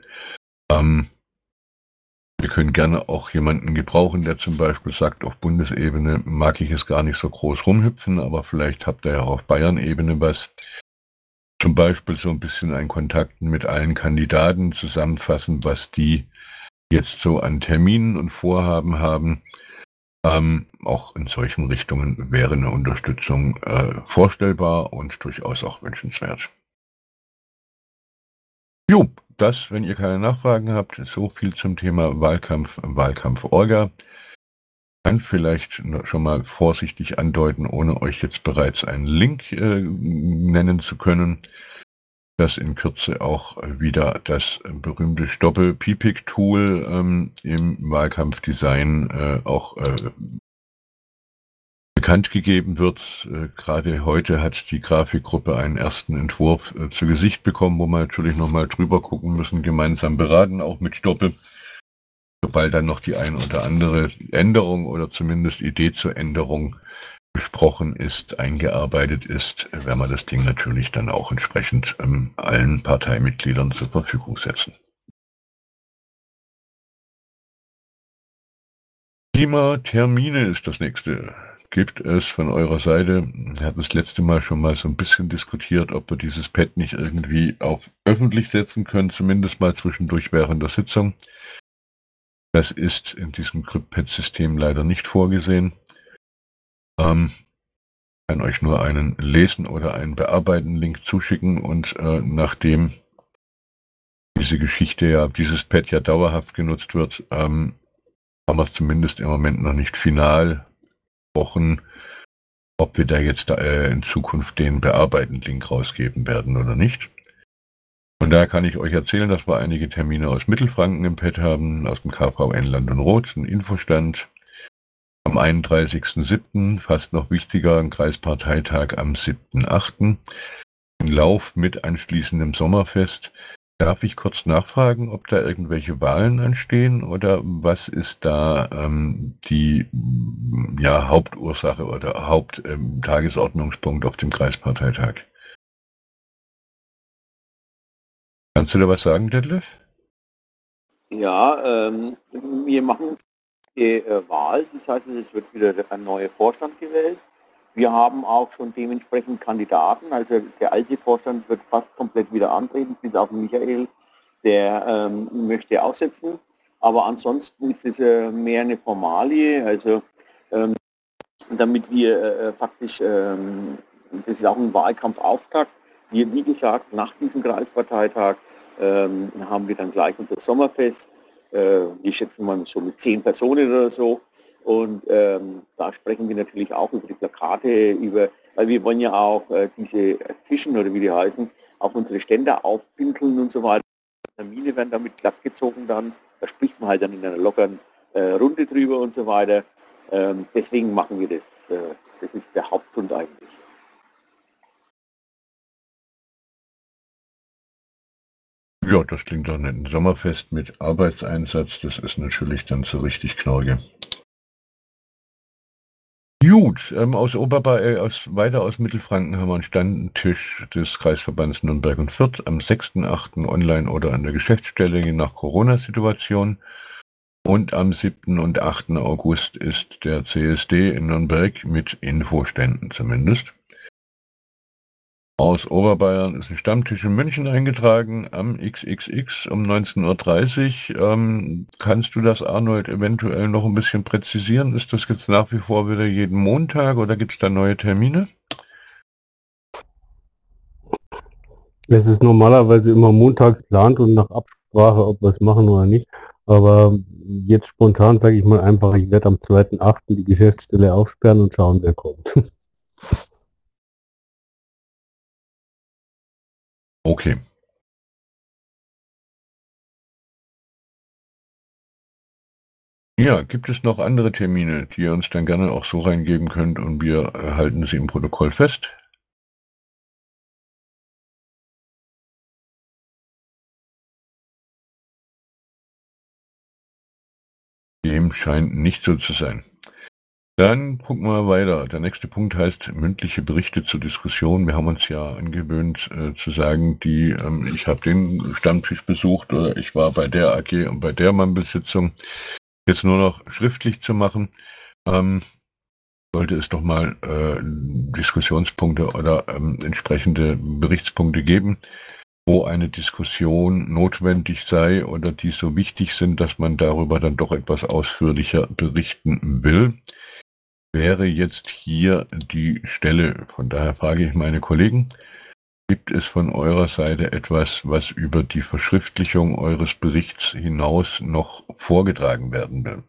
Wir können gerne auch jemanden gebrauchen, der zum Beispiel sagt, auf Bundesebene mag ich es gar nicht so groß rumhüpfen, aber vielleicht habt ihr ja auch auf Bayern-Ebene was. Zum Beispiel so ein bisschen einen Kontakt mit allen Kandidaten zusammenfassen, was die jetzt so an Terminen und Vorhaben haben. Auch in solchen Richtungen wäre eine Unterstützung vorstellbar und durchaus auch wünschenswert. Jo, das, wenn ihr keine Nachfragen habt, so viel zum Thema Wahlkampf-Orga. Kann vielleicht schon mal vorsichtig andeuten, ohne euch jetzt bereits einen Link nennen zu können, dass in Kürze auch wieder das berühmte Stoppel-PPIC-Tool im Wahlkampfdesign auch bekannt gegeben wird. Gerade heute hat die Grafikgruppe einen ersten Entwurf zu Gesicht bekommen, wo wir natürlich nochmal drüber gucken müssen, gemeinsam beraten, auch mit Stoppel. Sobald dann noch die ein oder andere Änderung oder zumindest Idee zur Änderung besprochen ist, eingearbeitet ist, werden wir das Ding natürlich dann auch entsprechend allen Parteimitgliedern zur Verfügung setzen. Thema Termine ist das nächste. Gibt es von eurer Seite, wir hatten das letzte Mal schon mal so ein bisschen diskutiert, ob wir dieses Pad nicht irgendwie auf öffentlich setzen können, zumindest mal zwischendurch während der Sitzung. Das ist in diesem CryptPad-System leider nicht vorgesehen. Kann euch nur einen Lesen- oder einen Bearbeiten-Link zuschicken und nachdem diese Geschichte ja, dieses Pad ja dauerhaft genutzt wird, haben wir es zumindest im Moment noch nicht final besprochen, ob wir da jetzt in Zukunft den Bearbeiten-Link rausgeben werden oder nicht. Von daher kann ich euch erzählen, dass wir einige Termine aus Mittelfranken im Pad haben, aus dem KVN Land und Roth, ein Infostand. Am 31.07., fast noch wichtiger, ein Kreisparteitag am 7.08. Ein Lauf mit anschließendem Sommerfest. Darf ich kurz nachfragen, ob da irgendwelche Wahlen anstehen oder was ist da die Hauptursache oder Haupttagesordnungspunkt auf dem Kreisparteitag? Kannst du da was sagen, Detlef? Ja, wir machen die Wahl, das heißt, es wird wieder ein neuer Vorstand gewählt. Wir haben auch schon dementsprechend Kandidaten, also der alte Vorstand wird fast komplett wieder antreten, bis auf Michael, der möchte aussetzen. Aber ansonsten ist es mehr eine Formalie, also damit wir faktisch, das ist auch ein Wahlkampfauftakt, wie gesagt, nach diesem Kreisparteitag haben wir dann gleich unser Sommerfest. Wir schätzen mal so mit 10 Personen oder so. Und da sprechen wir natürlich auch über die Plakate, weil wir wollen ja auch diese Tischen oder wie die heißen, auf unsere Ständer aufpinkeln und so weiter. Termine werden damit glattgezogen dann. Da spricht man halt dann in einer lockeren Runde drüber und so weiter. Deswegen machen wir das. Das ist der Hauptgrund eigentlich. Ja, das klingt doch nett. Ein Sommerfest mit Arbeitseinsatz, das ist natürlich dann so richtig Knorke. Gut, weiter aus Mittelfranken haben wir einen Standtisch des Kreisverbands Nürnberg und Fürth am 6.8. online oder an der Geschäftsstelle, je nach Corona-Situation. Und am 7. und 8. August ist der CSD in Nürnberg mit Infoständen zumindest. Aus Oberbayern ist ein Stammtisch in München eingetragen am XXX um 19:30 Uhr. Kannst du das, Arnold, eventuell noch ein bisschen präzisieren? Ist das jetzt nach wie vor wieder jeden Montag oder gibt es da neue Termine? Es ist normalerweise immer montags geplant und nach Absprache, ob wir es machen oder nicht. Aber jetzt spontan sage ich mal einfach, ich werde am 2.8. die Geschäftsstelle aufsperren und schauen, wer kommt. Okay. Ja, gibt es noch andere Termine, die ihr uns dann gerne auch so reingeben könnt und wir halten sie im Protokoll fest? Dem scheint nicht so zu sein. Dann gucken wir weiter. Der nächste Punkt heißt mündliche Berichte zur Diskussion. Wir haben uns ja angewöhnt zu sagen, ich habe den Stammtisch besucht oder ich war bei der AG und bei der Mammelsitzung. Jetzt nur noch schriftlich zu machen, sollte es doch mal Diskussionspunkte oder entsprechende Berichtspunkte geben, wo eine Diskussion notwendig sei oder die so wichtig sind, dass man darüber dann doch etwas ausführlicher berichten will. Wäre jetzt hier die Stelle. Von daher frage ich meine Kollegen, gibt es von eurer Seite etwas, was über die Verschriftlichung eures Berichts hinaus noch vorgetragen werden will?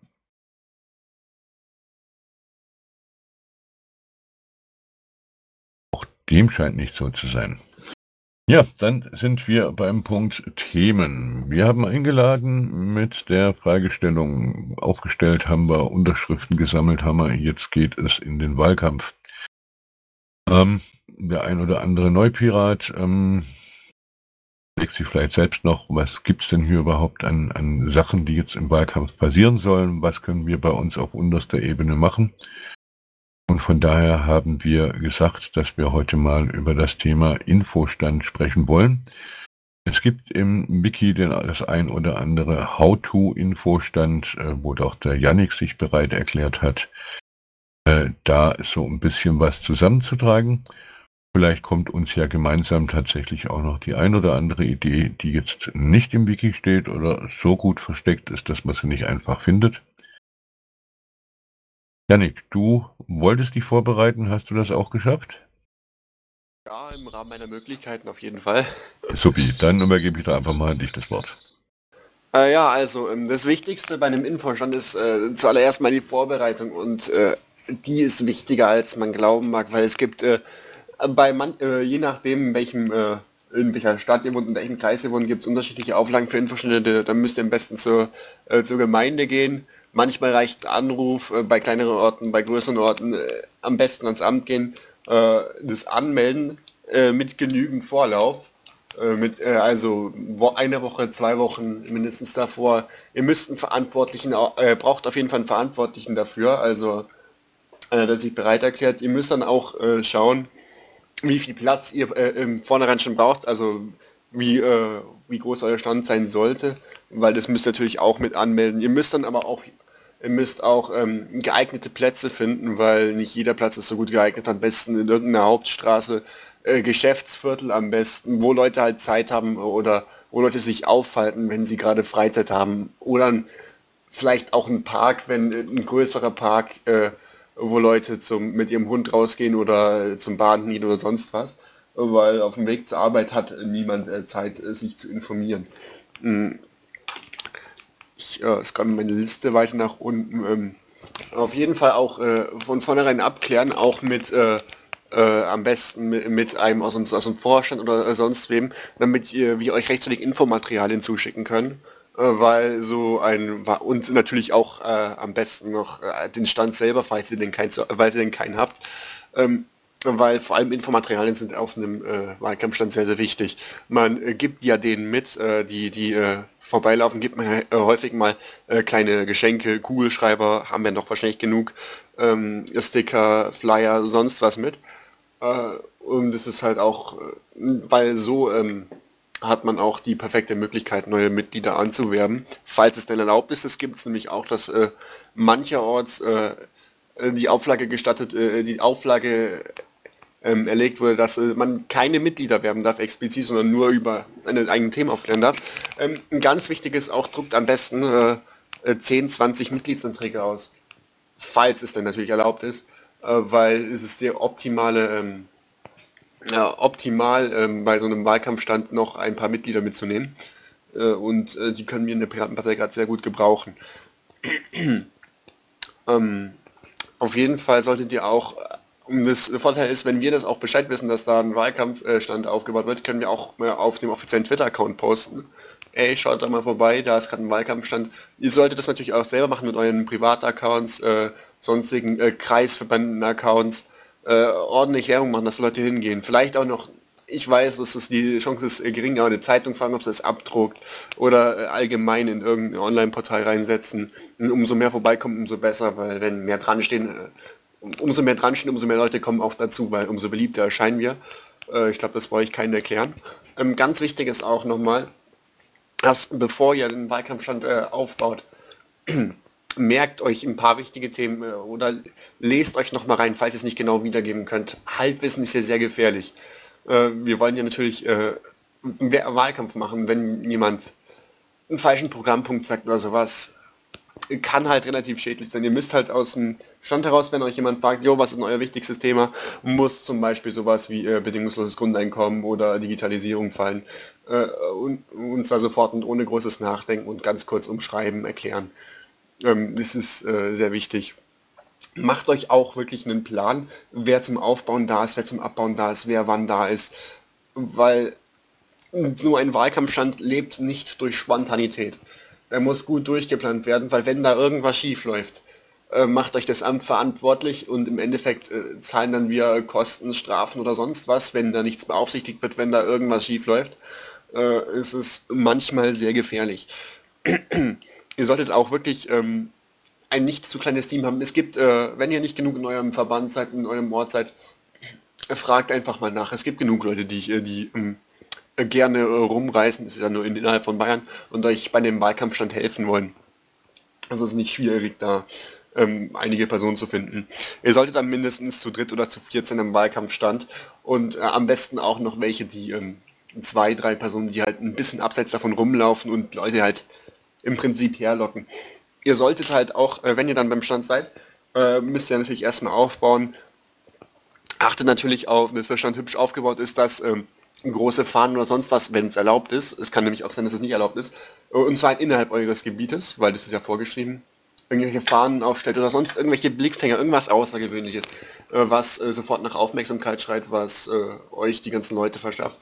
Auch dem scheint nicht so zu sein. Ja, dann sind wir beim Punkt Themen. Wir haben eingeladen mit der Fragestellung, aufgestellt haben wir, Unterschriften gesammelt haben wir, jetzt geht es in den Wahlkampf. Der ein oder andere Neupirat legt sich vielleicht selbst noch, was gibt es denn hier überhaupt an Sachen, die jetzt im Wahlkampf passieren sollen, was können wir bei uns auf unterster Ebene machen. Und von daher haben wir gesagt, dass wir heute mal über das Thema Infostand sprechen wollen. Es gibt im Wiki das ein oder andere How-to-Infostand, wo doch der Yannick sich bereit erklärt hat, da so ein bisschen was zusammenzutragen. Vielleicht kommt uns ja gemeinsam tatsächlich auch noch die ein oder andere Idee, die jetzt nicht im Wiki steht oder so gut versteckt ist, dass man sie nicht einfach findet. Yannick, du wolltest dich vorbereiten, hast du das auch geschafft? Ja, im Rahmen meiner Möglichkeiten auf jeden Fall. Supi, dann übergebe ich da einfach mal an dich das Wort. Ja, also das Wichtigste bei einem Infostand ist zuallererst mal die Vorbereitung und die ist wichtiger, als man glauben mag, weil es gibt je nachdem, in welcher Stadt ihr wohnt, in welchem Kreis ihr wohnt, gibt es unterschiedliche Auflagen für Infostände. Da müsst ihr am besten zur Gemeinde gehen. Manchmal reicht ein Anruf, bei kleineren Orten, bei größeren Orten am besten ans Amt gehen, das anmelden mit genügend Vorlauf. Also eine Woche, 2 Wochen mindestens davor. Ihr müsst einen Verantwortlichen, braucht auf jeden Fall einen Verantwortlichen dafür, also der sich bereit erklärt. Ihr müsst dann auch schauen, wie viel Platz ihr im Vornherein schon braucht, also wie groß euer Stand sein sollte, weil das müsst ihr natürlich auch mit anmelden. Ihr müsst dann aber auch geeignete Plätze finden, weil nicht jeder Platz ist so gut geeignet. Am besten in irgendeiner Hauptstraße, Geschäftsviertel am besten, wo Leute halt Zeit haben oder wo Leute sich aufhalten, wenn sie gerade Freizeit haben. Oder vielleicht auch ein Park, wenn ein größerer Park, wo Leute mit ihrem Hund rausgehen oder zum Baden gehen oder sonst was. Weil auf dem Weg zur Arbeit hat niemand Zeit, sich zu informieren. Ich scrolle meine Liste weiter nach unten. Auf jeden Fall auch von vornherein abklären, auch mit am besten mit einem aus dem Vorstand oder sonst wem, damit wir euch rechtzeitig Infomaterialien zuschicken können, weil und natürlich auch am besten noch den Stand selber, falls ihr denn keinen habt, weil vor allem Infomaterialien sind auf einem Wahlkampfstand sehr, sehr wichtig. Man gibt ja denen mit, die vorbeilaufen, gibt man häufig mal kleine Geschenke, Kugelschreiber, haben wir noch wahrscheinlich genug, Sticker, Flyer, sonst was mit. Und es ist halt auch, weil so hat man auch die perfekte Möglichkeit, neue Mitglieder anzuwerben, falls es denn erlaubt ist. Es gibt es nämlich auch, dass mancherorts die Auflage erlegt wurde, dass man keine Mitglieder werben darf explizit, sondern nur über seine eigenen Themen aufklären darf. Ein ganz wichtiges auch, druckt am besten 10, 20 Mitgliedsanträge aus, falls es denn natürlich erlaubt ist, weil es ist der optimal bei so einem Wahlkampfstand noch ein paar Mitglieder mitzunehmen. Und die können wir in der Piratenpartei gerade sehr gut gebrauchen. Auf jeden Fall solltet ihr auch, der Vorteil ist, wenn wir das auch Bescheid wissen, dass da ein Wahlkampfstand aufgebaut wird, können wir auch auf dem offiziellen Twitter-Account posten. Ey, schaut da mal vorbei, da ist gerade ein Wahlkampfstand. Ihr solltet das natürlich auch selber machen mit euren Privataccounts, sonstigen Kreisverbänden-Accounts, ordentlich Werbung machen, dass Leute hingehen. Vielleicht auch noch, ich weiß, dass es die Chance ist gering, aber eine Zeitung fragen, ob sie es abdruckt oder allgemein in irgendein Online-Portal reinsetzen. Und umso mehr vorbeikommt, umso besser, weil wenn mehr dran stehen, umso mehr Leute kommen auch dazu, weil umso beliebter erscheinen wir. Ich glaube, das brauche ich keinen erklären. Ganz wichtig ist auch nochmal, dass bevor ihr den Wahlkampfstand aufbaut, merkt euch ein paar wichtige Themen oder lest euch nochmal rein, falls ihr es nicht genau wiedergeben könnt. Halbwissen ist ja sehr gefährlich. Wir wollen ja natürlich einen Wahlkampf machen, wenn jemand einen falschen Programmpunkt sagt oder sowas. Kann halt relativ schädlich sein. Ihr müsst halt aus dem Stand heraus, wenn euch jemand fragt, jo, was ist denn euer wichtigstes Thema, muss zum Beispiel sowas wie bedingungsloses Grundeinkommen oder Digitalisierung fallen. Und zwar sofort und ohne großes Nachdenken und ganz kurz umschreiben, erklären. Das ist sehr wichtig. Macht euch auch wirklich einen Plan, wer zum Aufbauen da ist, wer zum Abbauen da ist, wer wann da ist, weil so ein Wahlkampfstand lebt nicht durch Spontanität. Er muss gut durchgeplant werden, weil wenn da irgendwas schief läuft, macht euch das Amt verantwortlich und im Endeffekt zahlen dann wir Kosten, Strafen oder sonst was, wenn da nichts beaufsichtigt wird, wenn da irgendwas schief läuft. Es ist manchmal sehr gefährlich. Ihr solltet auch wirklich ein nicht zu kleines Team haben. Es gibt, wenn ihr nicht genug in eurem Verband seid, in eurem Ort seid, fragt einfach mal nach. Es gibt genug Leute, die gerne rumreisen, das ist ja nur innerhalb von Bayern, und euch bei dem Wahlkampfstand helfen wollen. Also es ist nicht schwierig, da einige Personen zu finden. Ihr solltet dann mindestens zu dritt oder zu viert sein am Wahlkampfstand und am besten auch noch welche, die 2, 3 Personen, die halt ein bisschen abseits davon rumlaufen und Leute halt im Prinzip herlocken. Ihr solltet halt auch, wenn ihr dann beim Stand seid, müsst ihr natürlich erstmal aufbauen. Achtet natürlich auf, dass der Stand hübsch aufgebaut ist, dass große Fahnen oder sonst was, wenn es erlaubt ist, es kann nämlich auch sein, dass es nicht erlaubt ist, und zwar innerhalb eures Gebietes, weil das ist ja vorgeschrieben, irgendwelche Fahnen aufstellt oder sonst irgendwelche Blickfänger, irgendwas Außergewöhnliches, was sofort nach Aufmerksamkeit schreit, was euch die ganzen Leute verschafft.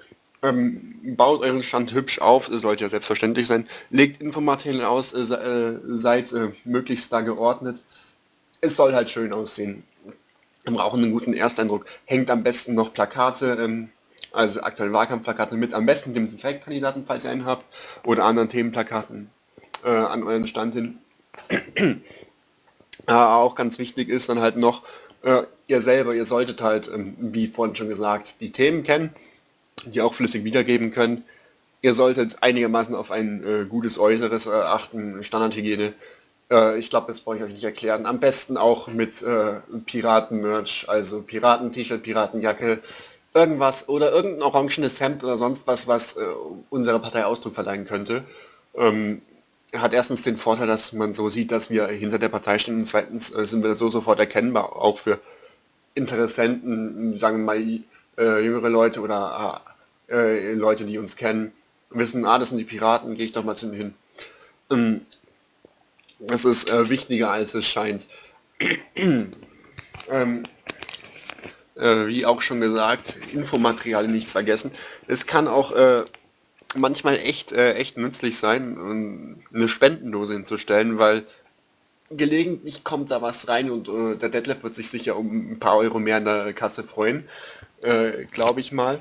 Baut euren Stand hübsch auf, sollte ja selbstverständlich sein, legt Infomaterial aus, seid möglichst da geordnet. Es soll halt schön aussehen. Wir brauchen einen guten Ersteindruck. Hängt am besten noch Plakate, also aktuelle Wahlkampfplakate mit, am besten dem Direktkandidaten, falls ihr einen habt, oder anderen Themenplakaten an euren Stand hin. Auch ganz wichtig ist dann halt noch, ihr solltet halt, wie vorhin schon gesagt, die Themen kennen, die auch flüssig wiedergeben können. Ihr solltet einigermaßen auf ein gutes Äußeres achten, Standardhygiene. Ich glaube, das brauche ich euch nicht erklären. Am besten auch mit Piraten-Merch, also Piraten-T-Shirt, Piratenjacke, irgendwas oder irgendein orangenes Hemd oder sonst was, was unserer Partei Ausdruck verleihen könnte. Hat erstens den Vorteil, dass man so sieht, dass wir hinter der Partei stehen, und zweitens sind wir so sofort erkennbar, auch für Interessenten, sagen wir mal jüngere Leute oder Leute, die uns kennen, wissen, das sind die Piraten, gehe ich doch mal zu denen hin. Das ist wichtiger, als es scheint. Wie auch schon gesagt, Infomaterial nicht vergessen. Es kann auch manchmal echt nützlich sein, eine Spendendose hinzustellen, weil gelegentlich kommt da was rein und der Detlef wird sich sicher um ein paar Euro mehr in der Kasse freuen, glaube ich mal.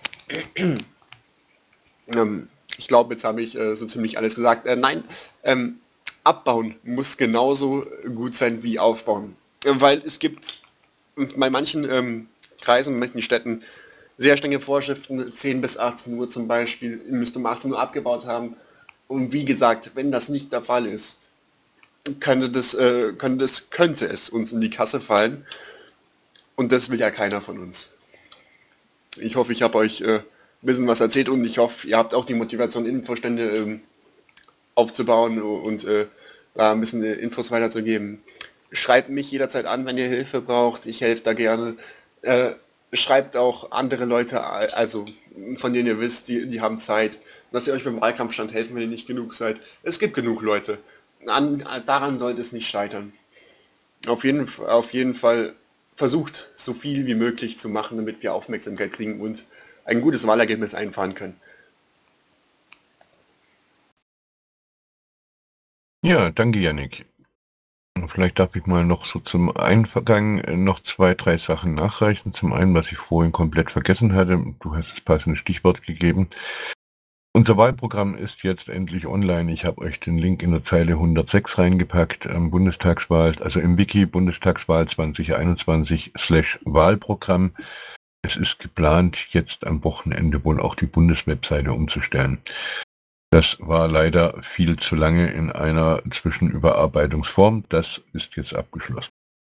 Ich glaube, jetzt habe ich so ziemlich alles gesagt. Nein, abbauen muss genauso gut sein wie aufbauen. Weil es gibt bei manchen Kreisen, bei manchen Städten sehr strenge Vorschriften, 10 bis 18 Uhr zum Beispiel, ihr müsst um 18 Uhr abgebaut haben. Und wie gesagt, wenn das nicht der Fall ist, könnte es uns in die Kasse fallen. Und das will ja keiner von uns. Ich hoffe, ich habe euch ein bisschen was erzählt und ich hoffe, ihr habt auch die Motivation, Infostände aufzubauen und da ein bisschen Infos weiterzugeben. Schreibt mich jederzeit an, wenn ihr Hilfe braucht. Ich helfe da gerne. Schreibt auch andere Leute, also von denen ihr wisst, die haben Zeit, dass ihr euch beim Wahlkampfstand helfen, wenn ihr nicht genug seid. Es gibt genug Leute. Daran sollte es nicht scheitern. Auf jeden Fall versucht, so viel wie möglich zu machen, damit wir Aufmerksamkeit kriegen und ein gutes Wahlergebnis einfahren können. Ja, danke Jannik. Vielleicht darf ich mal noch so zum Eingang noch 2, 3 Sachen nachreichen. Zum einen, was ich vorhin komplett vergessen hatte, du hast das passende Stichwort gegeben. Unser Wahlprogramm ist jetzt endlich online. Ich habe euch den Link in der Zeile 106 reingepackt, Bundestagswahl, also im Wiki Bundestagswahl 2021/Wahlprogramm. Es ist geplant, jetzt am Wochenende wohl auch die Bundeswebseite umzustellen. Das war leider viel zu lange in einer Zwischenüberarbeitungsform. Das ist jetzt abgeschlossen.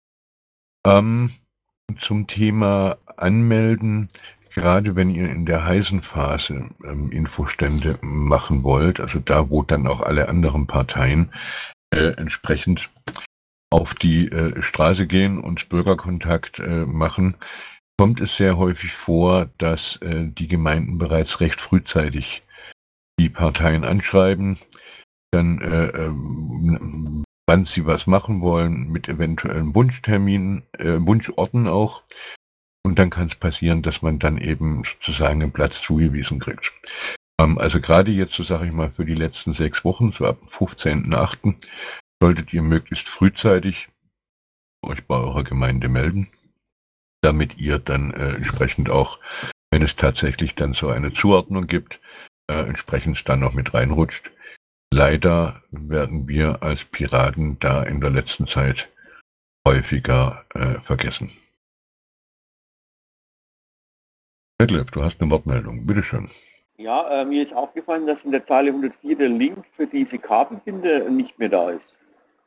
Zum Thema Anmelden, gerade wenn ihr in der heißen Phase Infostände machen wollt, also da, wo dann auch alle anderen Parteien entsprechend auf die Straße gehen und Bürgerkontakt machen, kommt es sehr häufig vor, dass die Gemeinden bereits recht frühzeitig die Parteien anschreiben, dann wann sie was machen wollen, mit eventuellen Wunschterminen, Wunschorten auch. Und dann kann es passieren, dass man dann eben sozusagen einen Platz zugewiesen kriegt. Also gerade jetzt, so sage ich mal, für die letzten 6 Wochen, so ab dem 15.08., solltet ihr möglichst frühzeitig euch bei eurer Gemeinde melden, damit ihr dann entsprechend auch, wenn es tatsächlich dann so eine Zuordnung gibt, entsprechend dann noch mit reinrutscht. Leider werden wir als Piraten da in der letzten Zeit häufiger vergessen. Detlef, du hast eine Wortmeldung, bitteschön. Ja, mir ist aufgefallen, dass in der Zeile 104 der Link für diese Kabelbinde nicht mehr da ist.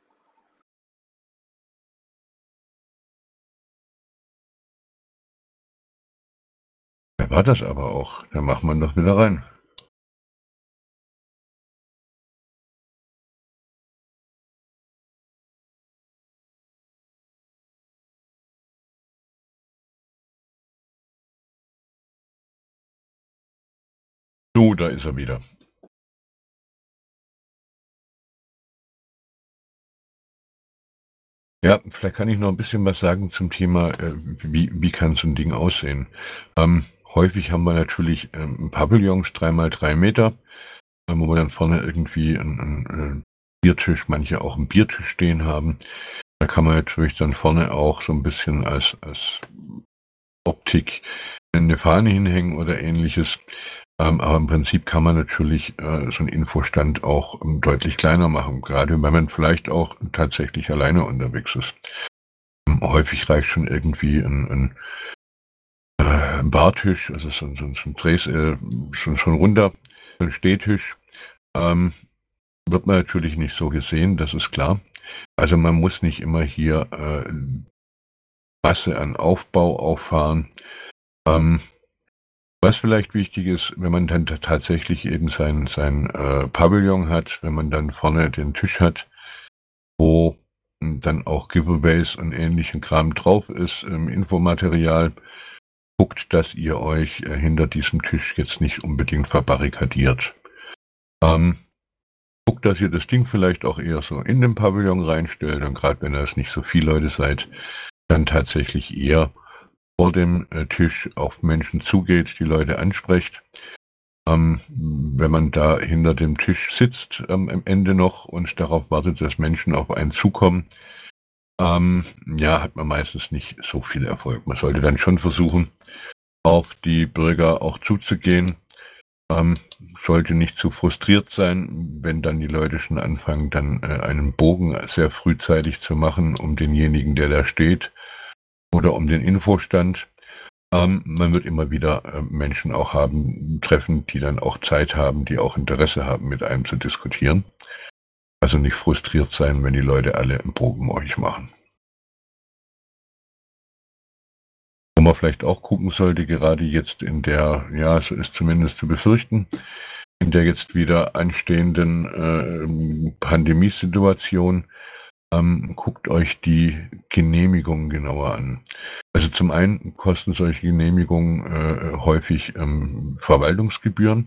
Da war das aber auch. Da macht man doch wieder rein. So, da ist er wieder. Ja, vielleicht kann ich noch ein bisschen was sagen zum Thema, wie kann so ein Ding aussehen. Häufig haben wir natürlich Pavillons 3x3 Meter, wo wir dann vorne irgendwie einen Biertisch, manche auch einen Biertisch stehen haben. Da kann man natürlich dann vorne auch so ein bisschen als Optik eine Fahne hinhängen oder ähnliches. Aber im Prinzip kann man natürlich so einen Infostand auch deutlich kleiner machen, gerade wenn man vielleicht auch tatsächlich alleine unterwegs ist. Häufig reicht schon irgendwie ein Bartisch, also so ein Drehs, schon runter, ein Stehtisch. Wird man natürlich nicht so gesehen, das ist klar. Also man muss nicht immer hier Masse an Aufbau auffahren. Was vielleicht wichtig ist, wenn man dann tatsächlich eben sein Pavillon hat, wenn man dann vorne den Tisch hat, wo dann auch Giveaways und ähnlichen Kram drauf ist, Infomaterial, guckt, dass ihr euch hinter diesem Tisch jetzt nicht unbedingt verbarrikadiert. Guckt, dass ihr das Ding vielleicht auch eher so in den Pavillon reinstellt und gerade wenn es nicht so viele Leute seid, dann tatsächlich eher vor dem Tisch auf Menschen zugeht, die Leute anspricht. Wenn man da hinter dem Tisch sitzt am Ende noch und darauf wartet, dass Menschen auf einen zukommen, ja, hat man meistens nicht so viel Erfolg. Man sollte dann schon versuchen, auf die Bürger auch zuzugehen. Sollte nicht zu frustriert sein, wenn dann die Leute schon anfangen, dann einen Bogen sehr frühzeitig zu machen, um denjenigen, der da steht, oder um den Infostand. Man wird immer wieder Menschen auch treffen, die dann auch Zeit haben, die auch Interesse haben, mit einem zu diskutieren. Also nicht frustriert sein, wenn die Leute alle einen Bogen euch machen. Wo man vielleicht auch gucken sollte, gerade jetzt in der, ja, so ist zumindest zu befürchten, in der jetzt wieder anstehenden Pandemiesituation, guckt euch die Genehmigungen genauer an. Also zum einen kosten solche Genehmigungen häufig Verwaltungsgebühren.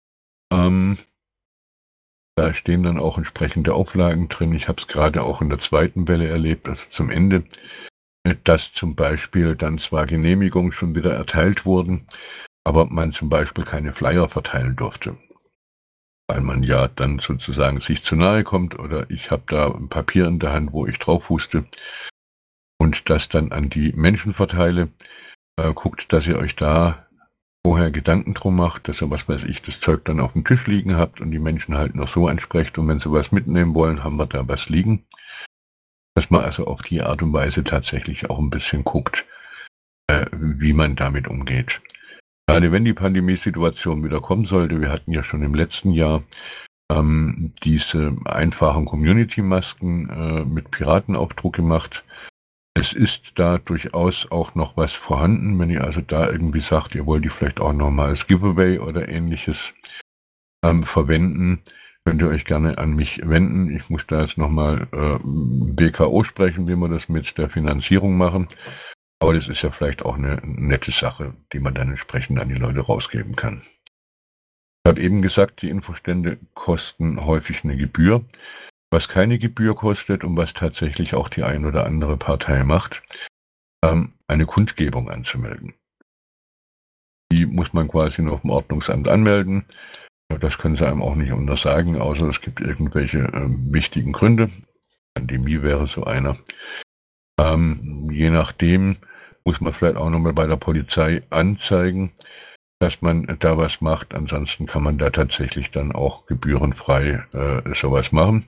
Da stehen dann auch entsprechende Auflagen drin. Ich habe es gerade auch in der zweiten Welle erlebt, also zum Ende, dass zum Beispiel dann zwar Genehmigungen schon wieder erteilt wurden, aber man zum Beispiel keine Flyer verteilen durfte. Weil man ja dann sozusagen sich zu nahe kommt oder ich habe da ein Papier in der Hand, wo ich drauf huste und das dann an die Menschen verteile. Guckt, dass ihr euch da vorher Gedanken drum macht, dass ihr, was weiß ich, das Zeug dann auf dem Tisch liegen habt und die Menschen halt noch so ansprecht und wenn sie was mitnehmen wollen, haben wir da was liegen. Dass man also auf die Art und Weise tatsächlich auch ein bisschen guckt, wie man damit umgeht. Gerade wenn die Pandemiesituation wieder kommen sollte, wir hatten ja schon im letzten Jahr diese einfachen Community-Masken mit Piratenaufdruck gemacht. Es ist da durchaus auch noch was vorhanden, wenn ihr also da irgendwie sagt, ihr wollt die vielleicht auch nochmal als Giveaway oder ähnliches verwenden, könnt ihr euch gerne an mich wenden. Ich muss da jetzt nochmal BKO sprechen, wie wir das mit der Finanzierung machen. Aber das ist ja vielleicht auch eine nette Sache, die man dann entsprechend an die Leute rausgeben kann. Ich habe eben gesagt, die Infostände kosten häufig eine Gebühr. Was keine Gebühr kostet und was tatsächlich auch die ein oder andere Partei macht, eine Kundgebung anzumelden. Die muss man quasi nur auf dem Ordnungsamt anmelden. Das können sie einem auch nicht untersagen, außer es gibt irgendwelche wichtigen Gründe. Pandemie wäre so einer. Je nachdem muss man vielleicht auch nochmal bei der Polizei anzeigen, dass man da was macht. Ansonsten kann man da tatsächlich dann auch gebührenfrei sowas machen.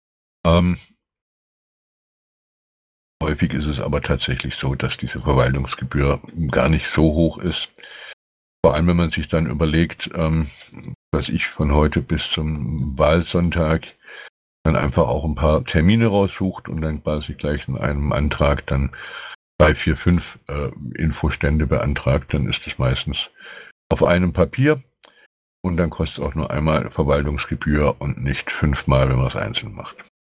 Häufig ist es aber tatsächlich so, dass diese Verwaltungsgebühr gar nicht so hoch ist. Vor allem, wenn man sich dann überlegt, was ich von heute bis zum Wahlsonntag dann einfach auch ein paar Termine raussucht und dann quasi gleich in einem Antrag dann 3, 4, 5 Infostände beantragt, dann ist es meistens auf einem Papier und dann kostet es auch nur einmal Verwaltungsgebühr und nicht 5-mal, wenn man es einzeln macht.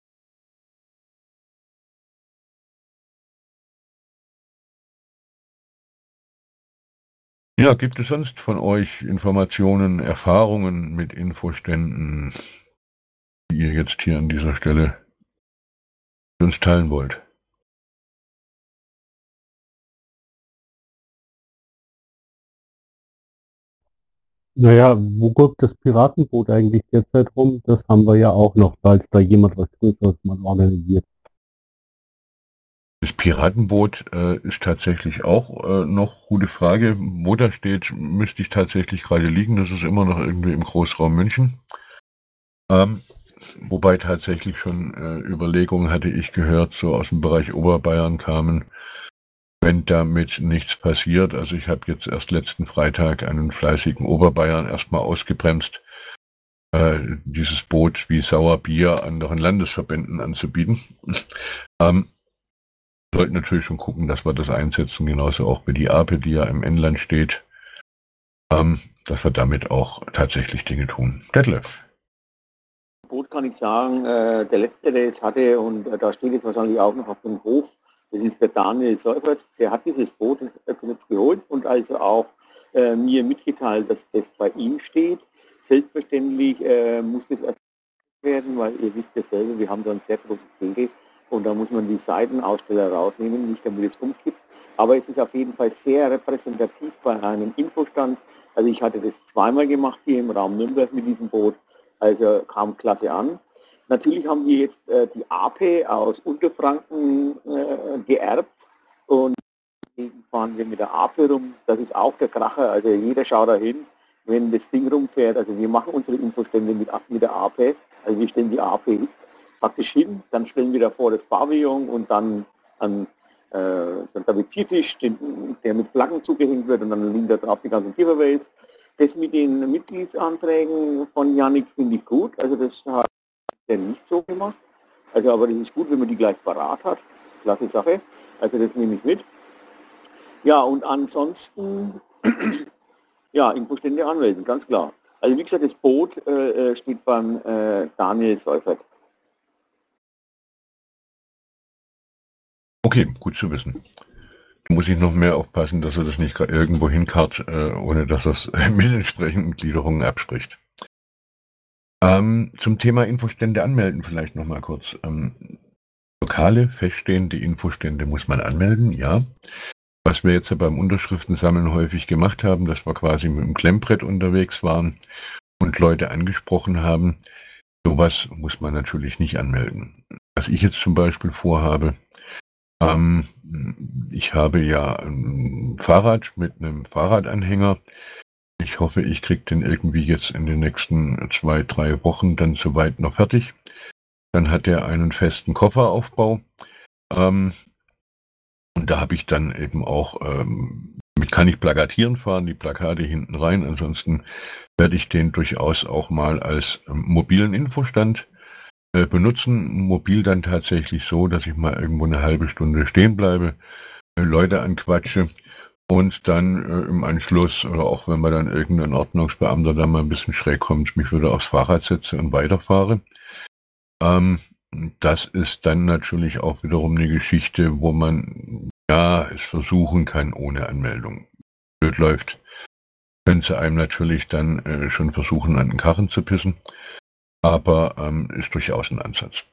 Ja, gibt es sonst von euch Informationen, Erfahrungen mit Infoständen, die ihr jetzt hier an dieser Stelle mit uns teilen wollt? Naja, wo guckt das Piratenboot eigentlich derzeit rum? Das haben wir ja auch noch, falls da jemand was Größeres mal organisiert. Das Piratenboot ist tatsächlich auch noch gute Frage. Wo das steht, müsste ich tatsächlich gerade liegen. Das ist immer noch irgendwie im Großraum München. Wobei tatsächlich schon Überlegungen, hatte ich gehört, so aus dem Bereich Oberbayern kamen, wenn damit nichts passiert. Also ich habe jetzt erst letzten Freitag einen fleißigen Oberbayern erstmal ausgebremst, dieses Boot wie Sauerbier anderen Landesverbänden anzubieten. Sollten natürlich schon gucken, dass wir das einsetzen, genauso auch bei die APE, die ja im Inland steht, dass wir damit auch tatsächlich Dinge tun. Detlef. Boot kann ich sagen, der letzte, der es hatte, und da steht es wahrscheinlich auch noch auf dem Hof, das ist der Daniel Seufert, der hat dieses Boot zuletzt geholt und also auch mir mitgeteilt, dass das bei ihm steht. Selbstverständlich muss das erst werden, weil ihr wisst ja selber, wir haben da ein sehr großes Segel und da muss man die Seitenaussteller rausnehmen, nicht damit es umkippt. Aber es ist auf jeden Fall sehr repräsentativ bei einem Infostand. Also ich hatte das zweimal gemacht hier im Raum Nürnberg mit diesem Boot, also kam klasse an. Natürlich haben wir jetzt die APE aus Unterfranken geerbt und deswegen fahren wir mit der APE rum. Das ist auch der Kracher, also jeder schaut da hin, wenn das Ding rumfährt. Also wir machen unsere Infostände mit der APE, also wir stellen die APE praktisch hin, dann stellen wir davor das Pavillon und dann an so ein Tapeziertisch, der mit Flaggen zugehängt wird und dann liegen da drauf die ganzen Giveaways. Das mit den Mitgliedsanträgen von Yannick finde ich gut, also das hat er nicht so gemacht. Also aber das ist gut, wenn man die gleich parat hat. Klasse Sache. Also das nehme ich mit. Ja, und ansonsten, ja, Infostände anmelden, ganz klar. Also wie gesagt, das Boot steht beim Daniel Seufert. Okay, gut zu wissen. Da muss ich noch mehr aufpassen, dass er das nicht irgendwo hinkarrt, ohne dass er es mit entsprechenden Gliederungen abspricht. Zum Thema Infostände anmelden vielleicht noch mal kurz. Lokale, feststehende Infostände muss man anmelden, ja. Was wir jetzt ja beim Unterschriftensammeln häufig gemacht haben, dass wir quasi mit dem Klemmbrett unterwegs waren und Leute angesprochen haben, sowas muss man natürlich nicht anmelden. Was ich jetzt zum Beispiel vorhabe, ich habe ja ein Fahrrad mit einem Fahrradanhänger. Ich hoffe, ich kriege den irgendwie jetzt in den nächsten 2-3 Wochen dann soweit noch fertig. Dann hat er einen festen Kofferaufbau. Und da habe ich dann eben auch, mit kann ich plakatieren fahren, die Plakate hinten rein. Ansonsten werde ich den durchaus auch mal als mobilen Infostand benutzen. Mobil dann tatsächlich so, dass ich mal irgendwo eine halbe Stunde stehen bleibe, Leute anquatsche und dann im Anschluss oder auch wenn man dann irgendein Ordnungsbeamter da mal ein bisschen schräg kommt, mich wieder aufs Fahrrad setze und weiterfahre. Das ist dann natürlich auch wiederum eine Geschichte, wo man ja es versuchen kann ohne Anmeldung. Blöd läuft, können sie einem natürlich dann schon versuchen an den Karren zu pissen, aber ist durchaus ein Ansatz.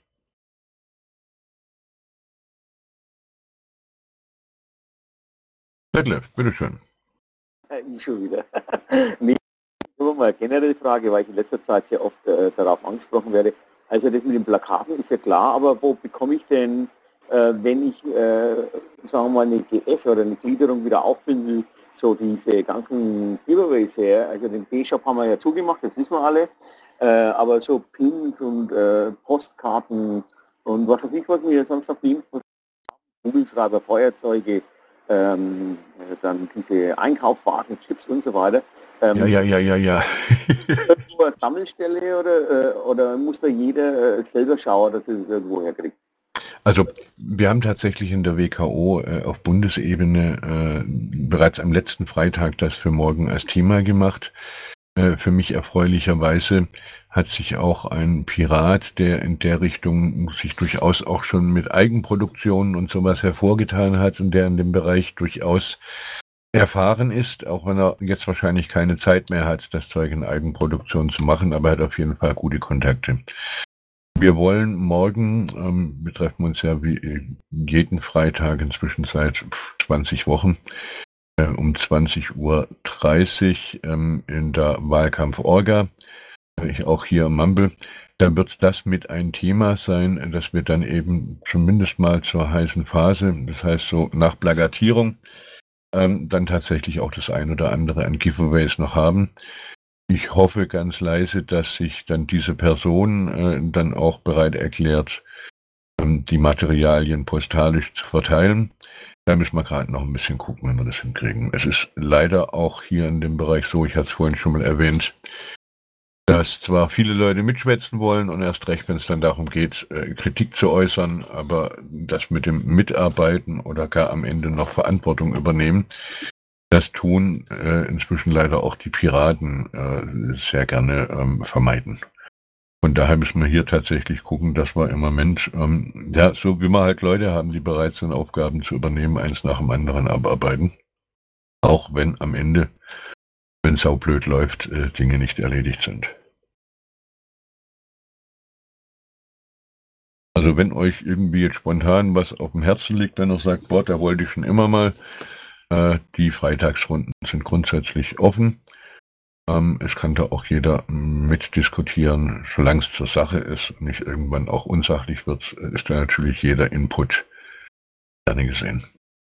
Detlef, bitteschön. Ich schon wieder. Nee, nur mal eine generelle Frage, weil ich in letzter Zeit sehr oft darauf angesprochen werde. Also das mit den Plakaten ist ja klar, aber wo bekomme ich denn, wenn ich, sagen wir mal, eine GS oder eine Gliederung wieder auffüllen will, so diese ganzen Giveaways her? Also den D-Shop haben wir ja zugemacht, das wissen wir alle, aber so Pins und Postkarten und was weiß ich, was mir sonst noch dient, Kugelschreiber, Feuerzeuge, dann diese Einkaufswagen, Chips und so weiter. Ja. Irgendwo eine Sammelstelle oder muss da jeder selber schauen, dass er es irgendwo herkriegt? Also wir haben tatsächlich in der WKO auf Bundesebene bereits am letzten Freitag das für morgen als Thema gemacht. Für mich erfreulicherweise hat sich auch ein Pirat, der in der Richtung sich durchaus auch schon mit Eigenproduktionen und sowas hervorgetan hat und der in dem Bereich durchaus erfahren ist, auch wenn er jetzt wahrscheinlich keine Zeit mehr hat, das Zeug in Eigenproduktion zu machen, aber er hat auf jeden Fall gute Kontakte. Wir wollen morgen, wir treffen uns ja wie jeden Freitag inzwischen seit 20 Wochen, um 20:30 Uhr in der Wahlkampf-Orga, ich auch hier im Mumble. Da wird das mit ein Thema sein, dass wir dann eben zumindest mal zur heißen Phase, das heißt so nach Plakatierung, dann tatsächlich auch das ein oder andere an Giveaways noch haben. Ich hoffe ganz leise, dass sich dann diese Person dann auch bereit erklärt, die Materialien postalisch zu verteilen. Da müssen wir gerade noch ein bisschen gucken, wenn wir das hinkriegen. Es ist leider auch hier in dem Bereich so, ich hatte es vorhin schon mal erwähnt, dass zwar viele Leute mitschwätzen wollen und erst recht, wenn es dann darum geht, Kritik zu äußern, aber das mit dem Mitarbeiten oder gar am Ende noch Verantwortung übernehmen, das tun inzwischen leider auch die Piraten sehr gerne vermeiden. Von daher müssen wir hier tatsächlich gucken, dass wir im Moment, ja, so wie wir halt Leute haben, die bereit sind, Aufgaben zu übernehmen, eins nach dem anderen abarbeiten. Auch wenn am Ende, wenn es saublöd läuft, Dinge nicht erledigt sind. Also wenn euch irgendwie jetzt spontan was auf dem Herzen liegt, wenn ihr sagt, boah, da wollte ich schon immer mal, die Freitagsrunden sind grundsätzlich offen. Es kann da auch jeder mitdiskutieren, solange es zur Sache ist und nicht irgendwann auch unsachlich wird, ist da natürlich jeder Input gerne gesehen.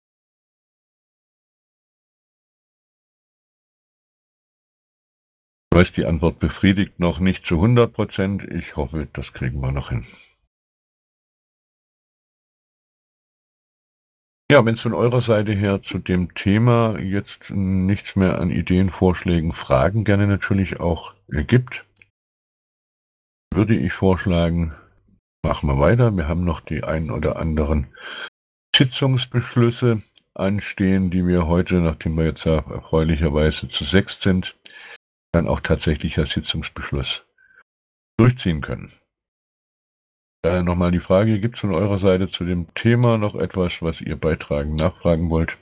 Ich weiß, die Antwort befriedigt noch nicht zu 100%. Ich hoffe, das kriegen wir noch hin. Ja, wenn es von eurer Seite her zu dem Thema jetzt nichts mehr an Ideen, Vorschlägen, Fragen gerne natürlich auch gibt, würde ich vorschlagen, machen wir weiter. Wir haben noch die ein oder anderen Sitzungsbeschlüsse anstehen, die wir heute, nachdem wir jetzt ja erfreulicherweise zu 6 sind, dann auch tatsächlich als Sitzungsbeschluss durchziehen können. Daher nochmal die Frage, gibt es von eurer Seite zu dem Thema noch etwas, was ihr beitragen, nachfragen wollt?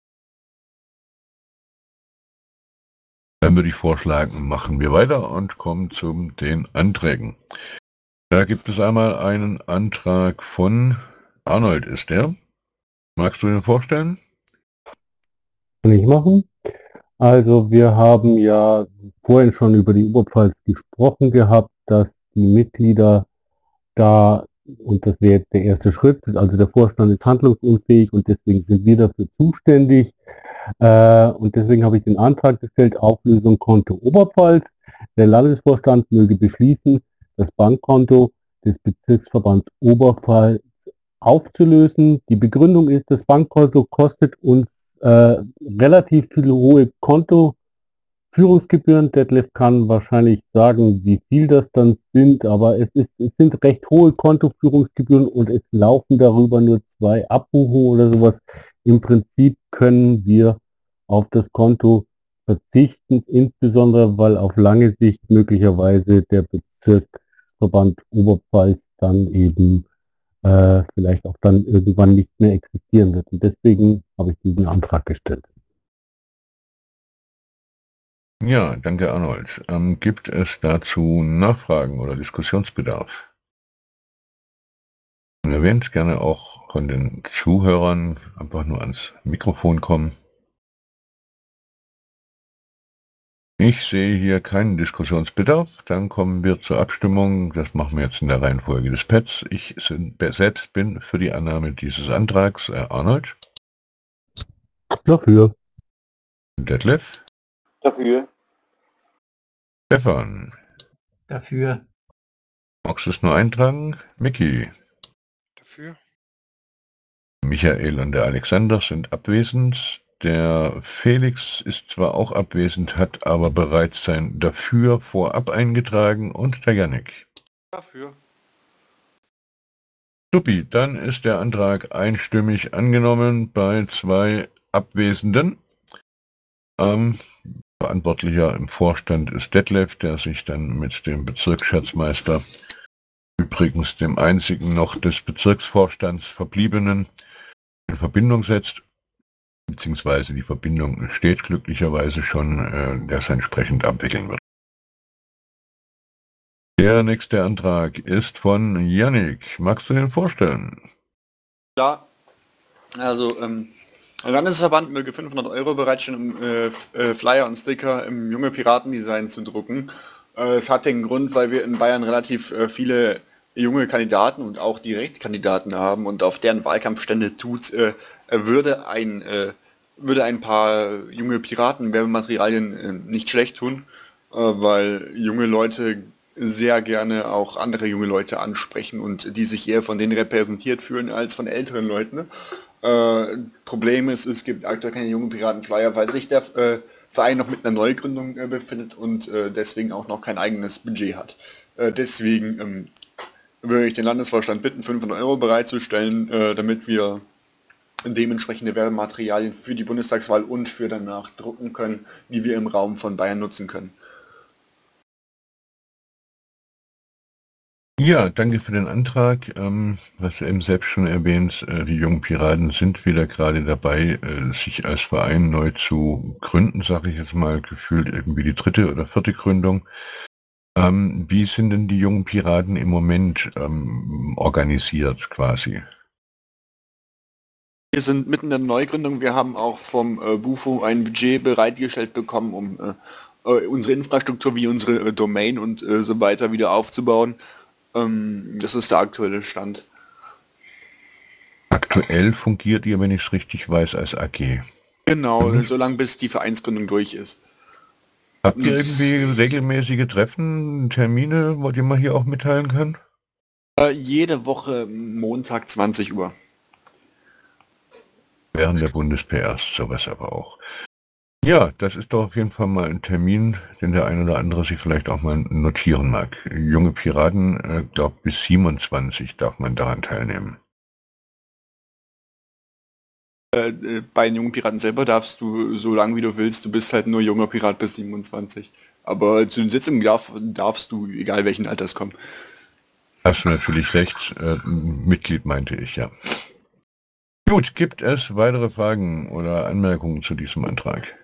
Dann würde ich vorschlagen, machen wir weiter und kommen zu den Anträgen. Da gibt es einmal einen Antrag von Arnold, ist der? Magst du den vorstellen? Kann ich machen? Also wir haben ja vorhin schon über die Oberpfalz gesprochen gehabt, dass die Mitglieder da, und das wäre jetzt der erste Schritt, also der Vorstand ist handlungsunfähig und deswegen sind wir dafür zuständig. Und deswegen habe ich den Antrag gestellt, Auflösung Konto Oberpfalz. Der Landesvorstand möge beschließen, das Bankkonto des Bezirksverbands Oberpfalz aufzulösen. Die Begründung ist, das Bankkonto kostet uns relativ viele hohe Kontoführungsgebühren. Detlef kann wahrscheinlich sagen, wie viel das dann sind, aber es sind recht hohe Kontoführungsgebühren und es laufen darüber nur 2 Abbuchungen oder sowas. Im Prinzip können wir auf das Konto verzichten, insbesondere weil auf lange Sicht möglicherweise der Bezirksverband Oberpfalz dann eben vielleicht auch dann irgendwann nicht mehr existieren wird. Und deswegen habe ich diesen Antrag gestellt. Ja, danke Arnold. Gibt es dazu Nachfragen oder Diskussionsbedarf? Und erwähnt, gerne auch von den Zuhörern einfach nur ans Mikrofon kommen. Ich sehe hier keinen Diskussionsbedarf. Dann kommen wir zur Abstimmung. Das machen wir jetzt in der Reihenfolge des Pads. Ich selbst bin für die Annahme dieses Antrags. Arnold? Dafür. Detlef? Dafür. Stefan? Dafür. Magst du es nur eintragen? Micky? Dafür. Michael und der Alexander sind abwesend. Der Felix ist zwar auch abwesend, hat aber bereits sein Dafür vorab eingetragen und der Jannik. Dafür. Supi, dann ist der Antrag einstimmig angenommen bei 2 Abwesenden. Verantwortlicher im Vorstand ist Detlef, der sich dann mit dem Bezirksschatzmeister, übrigens dem einzigen noch des Bezirksvorstands verbliebenen, in Verbindung setzt, beziehungsweise die Verbindung steht glücklicherweise schon, der es entsprechend abwickeln wird. Der nächste Antrag ist von Jannik. Magst du den vorstellen? Ja, also der Landesverband möge 500 € bereitstellen, um Flyer und Sticker im Junge Piraten-Design zu drucken. Es hat den Grund, weil wir in Bayern relativ viele junge Kandidaten und auch Direktkandidaten haben und auf deren Wahlkampfstände würde ein paar junge Piraten-Werbematerialien nicht schlecht tun, weil junge Leute sehr gerne auch andere junge Leute ansprechen und die sich eher von denen repräsentiert fühlen als von älteren Leuten. Problem ist, es gibt aktuell keine jungen Piratenflyer, weil sich der Verein noch mit einer Neugründung befindet und deswegen auch noch kein eigenes Budget hat. Deswegen würde ich den Landesvorstand bitten, 500 € bereitzustellen, damit wir dementsprechende Werbematerialien für die Bundestagswahl und für danach drucken können, die wir im Raum von Bayern nutzen können. Ja, danke für den Antrag. Was du eben selbst schon erwähnt, die jungen Piraten sind wieder gerade dabei, sich als Verein neu zu gründen, sage ich jetzt mal, gefühlt irgendwie die 3. oder 4. Gründung. Wie sind denn die jungen Piraten im Moment organisiert quasi? Wir sind mitten in der Neugründung. Wir haben auch vom Bufo ein Budget bereitgestellt bekommen, um unsere Infrastruktur wie unsere Domain und so weiter wieder aufzubauen. Das ist der aktuelle Stand. Aktuell fungiert ihr, wenn ich es richtig weiß, als AG. Genau, solange bis die Vereinsgründung durch ist. Habt ihr irgendwie regelmäßige Treffen, Termine, die man hier auch mitteilen kann? Jede Woche Montag 20 Uhr. Während der Bundes-PRs sowas aber auch. Ja, das ist doch auf jeden Fall mal ein Termin, den der ein oder andere sich vielleicht auch mal notieren mag. Junge Piraten, glaube bis 27 darf man daran teilnehmen. Bei den jungen Piraten selber darfst du so lange wie du willst, du bist halt nur junger Pirat bis 27. Aber zu den Sitzungen darfst du, egal welchen Alters, kommen. Hast du natürlich recht, Mitglied meinte ich, ja. Gut, gibt es weitere Fragen oder Anmerkungen zu diesem Antrag?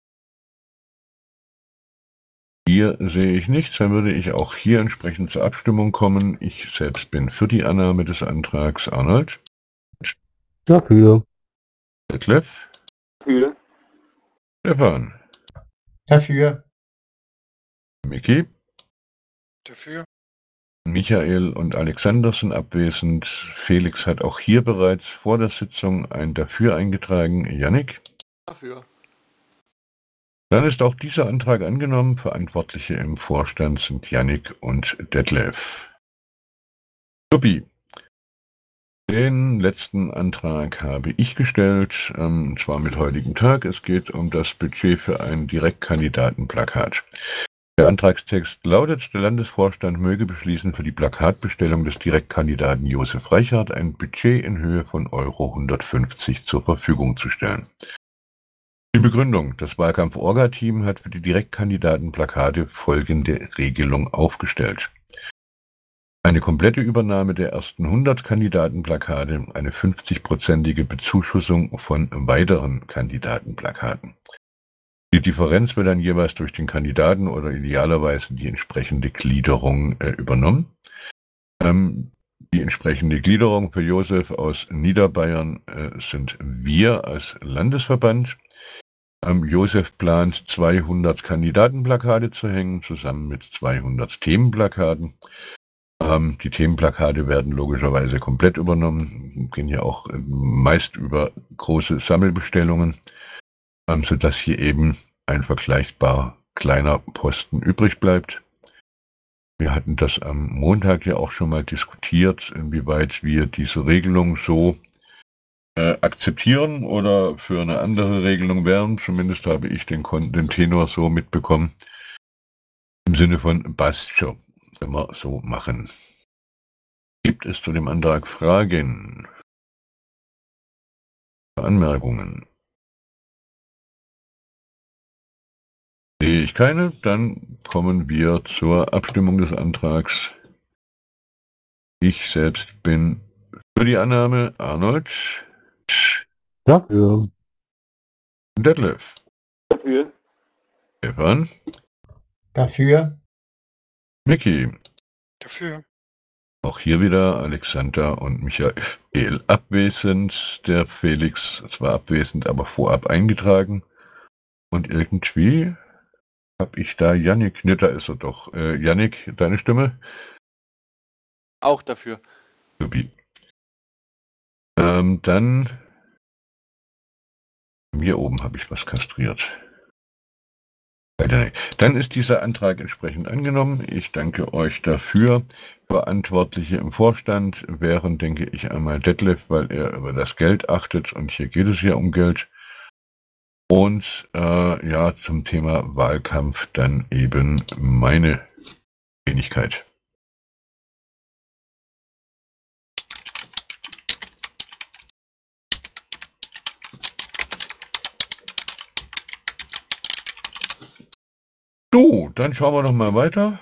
Hier sehe ich nichts, dann würde ich auch hier entsprechend zur Abstimmung kommen. Ich selbst bin für die Annahme des Antrags. Arnold? Dafür. Detlef? Für. Stefan? Dafür. Miki? Dafür. Michael und Alexander sind abwesend. Felix hat auch hier bereits vor der Sitzung ein Dafür eingetragen. Jannik? Dafür. Dann ist auch dieser Antrag angenommen. Verantwortliche im Vorstand sind Jannik und Detlef. Supi. Den letzten Antrag habe ich gestellt, und zwar mit heutigem Tag. Es geht um das Budget für ein Direktkandidatenplakat. Der Antragstext lautet, der Landesvorstand möge beschließen, für die Plakatbestellung des Direktkandidaten Josef Reichart ein Budget in Höhe von Euro 150 zur Verfügung zu stellen. Die Begründung: Das Wahlkampf-Orga-Team hat für die Direktkandidatenplakate folgende Regelung aufgestellt. Eine komplette Übernahme der ersten 100 Kandidatenplakate, eine 50-prozentige Bezuschussung von weiteren Kandidatenplakaten. Die Differenz wird dann jeweils durch den Kandidaten oder idealerweise die entsprechende Gliederung übernommen. Die entsprechende Gliederung für Josef aus Niederbayern sind wir als Landesverband. Josef plant 200 Kandidatenplakate zu hängen, zusammen mit 200 Themenplakaten. Die Themenplakate werden logischerweise komplett übernommen, gehen ja auch meist über große Sammelbestellungen, sodass hier eben ein vergleichbar kleiner Posten übrig bleibt. Wir hatten das am Montag ja auch schon mal diskutiert, inwieweit wir diese Regelung so akzeptieren oder für eine andere Regelung wären. Zumindest habe ich den Tenor so mitbekommen, im Sinne von passt schon, wenn wir so machen. Gibt es zu dem Antrag Fragen? Anmerkungen? Sehe ich keine, dann kommen wir zur Abstimmung des Antrags. Ich selbst bin für die Annahme. Arnold? Dafür. Detlef? Dafür. Stefan? Dafür. Miki? Dafür. Auch hier wieder Alexander und Michael abwesend. Der Felix zwar abwesend, aber vorab eingetragen. Und irgendwie habe ich da Jannik. Ne, da ist er doch. Jannik, deine Stimme? Auch dafür. Supi. Dann hier oben habe ich was kastriert. Dann ist dieser Antrag entsprechend angenommen. Ich danke euch dafür. Verantwortliche im Vorstand wären, denke ich, einmal Detlef, weil er über das Geld achtet und hier geht es ja um Geld. Und ja, zum Thema Wahlkampf dann eben meine Wenigkeit. So, dann schauen wir noch mal weiter.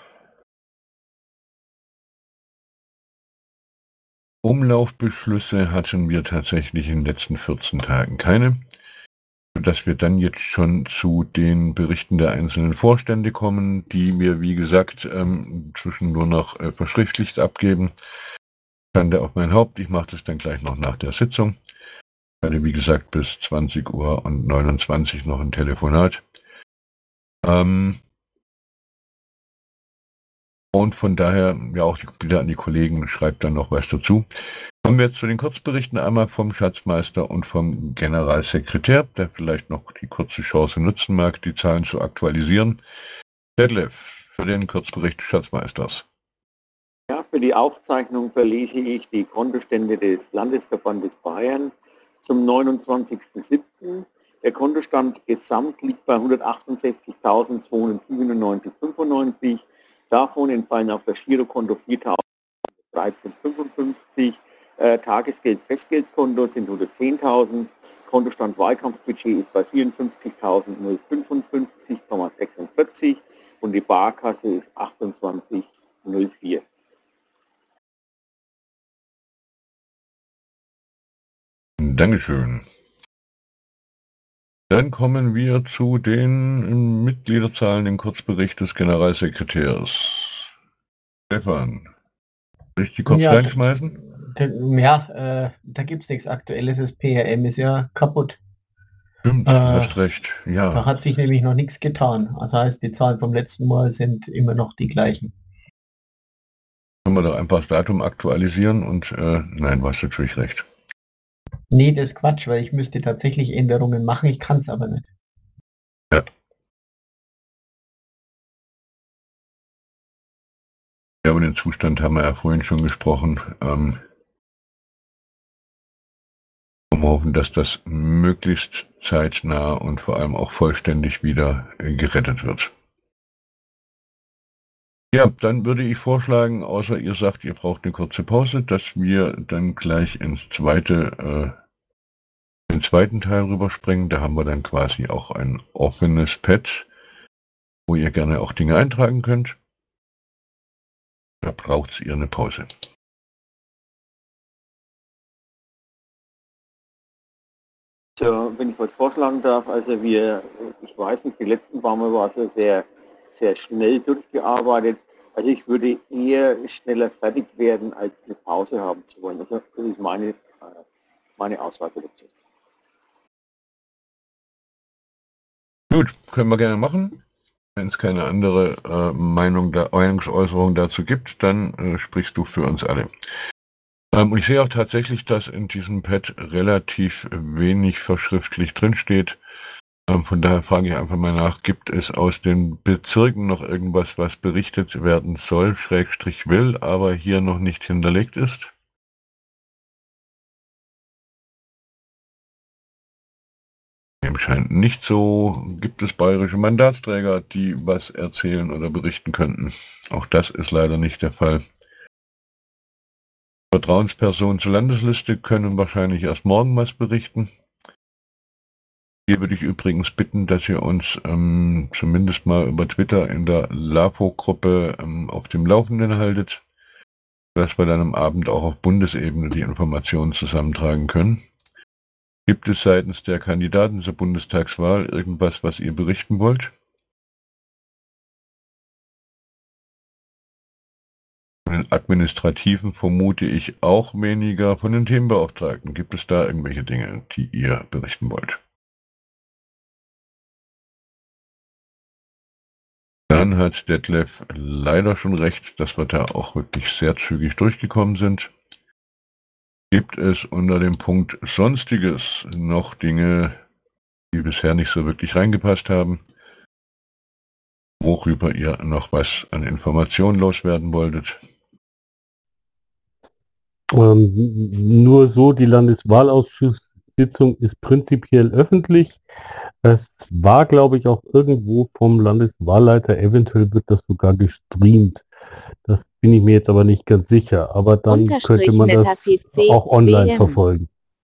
Umlaufbeschlüsse hatten wir tatsächlich in den letzten 14 Tagen keine, sodass wir dann jetzt schon zu den Berichten der einzelnen Vorstände kommen, die mir, wie gesagt, inzwischen nur noch verschriftlicht abgeben. Schande auf mein Haupt, ich mache das dann gleich noch nach der Sitzung. Ich hatte, wie gesagt, bis 20 Uhr und 29 noch ein Telefonat. Und von daher, ja auch wieder an die Kollegen, schreibt dann noch was dazu. Kommen wir jetzt zu den Kurzberichten, einmal vom Schatzmeister und vom Generalsekretär, der vielleicht noch die kurze Chance nutzen mag, die Zahlen zu aktualisieren. Detlef, für den Kurzbericht des Schatzmeisters. Ja, für die Aufzeichnung verlese ich die Kontostände des Landesverbandes Bayern zum 29.07. Der Kontostand gesamt liegt bei 168.297,95. Davon entfallen auf das Girokonto 4.013,55. Tagesgeld, Festgeldkonto sind 110.000. Kontostand Wahlkampfbudget ist bei 54.055,46 und die Barkasse ist 28,04. Dankeschön. Dann kommen wir zu den Mitgliederzahlen im Kurzbericht des Generalsekretärs. Stefan, soll ich die kurz reinschmeißen? Ja, da gibt es nichts Aktuelles. Das PRM ist ja kaputt. Stimmt, hast recht. Da Ja, hat sich nämlich noch nichts getan. Das heißt, die Zahlen vom letzten Mal sind immer noch die gleichen. können wir doch einfach das Datum aktualisieren und nein, du hast natürlich recht. Nee, das ist Quatsch, weil ich müsste tatsächlich Änderungen machen. Ich kann es aber nicht. Ja. Ja, über den Zustand haben wir ja vorhin schon gesprochen. Wir hoffen, dass das möglichst zeitnah und vor allem auch vollständig wieder gerettet wird. Ja, dann würde ich vorschlagen, außer ihr sagt, ihr braucht eine kurze Pause, dass wir dann gleich den zweiten Teil rüberspringen. Da haben wir dann quasi auch ein offenes Pad, wo ihr gerne auch Dinge eintragen könnt. Da braucht ihr eine Pause. So, wenn ich was vorschlagen darf, also ich weiß nicht, die letzten paar Mal war es so sehr, sehr schnell durchgearbeitet. Also ich würde eher schneller fertig werden, als eine Pause haben zu wollen. Also das ist meine Aussage dazu. Gut, können wir gerne machen. Wenn es keine andere Meinungsäußerung dazu gibt, dann sprichst du für uns alle. Und ich sehe auch tatsächlich, dass in diesem Pad relativ wenig verschriftlich drinsteht. Von daher frage ich einfach mal nach, gibt es aus den Bezirken noch irgendwas, was berichtet werden soll, Schrägstrich will, aber hier noch nicht hinterlegt ist? Dem scheint nicht so. Gibt es bayerische Mandatsträger, die was erzählen oder berichten könnten? Auch das ist leider nicht der Fall. Vertrauenspersonen zur Landesliste können wahrscheinlich erst morgen was berichten. Hier würde ich übrigens bitten, dass ihr uns zumindest mal über Twitter in der LAFO-Gruppe auf dem Laufenden haltet, dass wir dann am Abend auch auf Bundesebene die Informationen zusammentragen können. Gibt es seitens der Kandidaten zur Bundestagswahl irgendwas, was ihr berichten wollt? Von den Administrativen vermute ich auch weniger. Von den Themenbeauftragten, gibt es da irgendwelche Dinge, die ihr berichten wollt? Dann hat Detlef leider schon recht, dass wir da auch wirklich sehr zügig durchgekommen sind. Gibt es unter dem Punkt Sonstiges noch Dinge, die bisher nicht so wirklich reingepasst haben, worüber ihr noch was an Informationen loswerden wolltet? Nur so, die Landeswahlausschusssitzung ist prinzipiell öffentlich. Es war, glaube ich, auch irgendwo vom Landeswahlleiter, eventuell wird das sogar gestreamt. Das bin ich mir jetzt aber nicht ganz sicher. Aber dann könnte man das auch online verfolgen.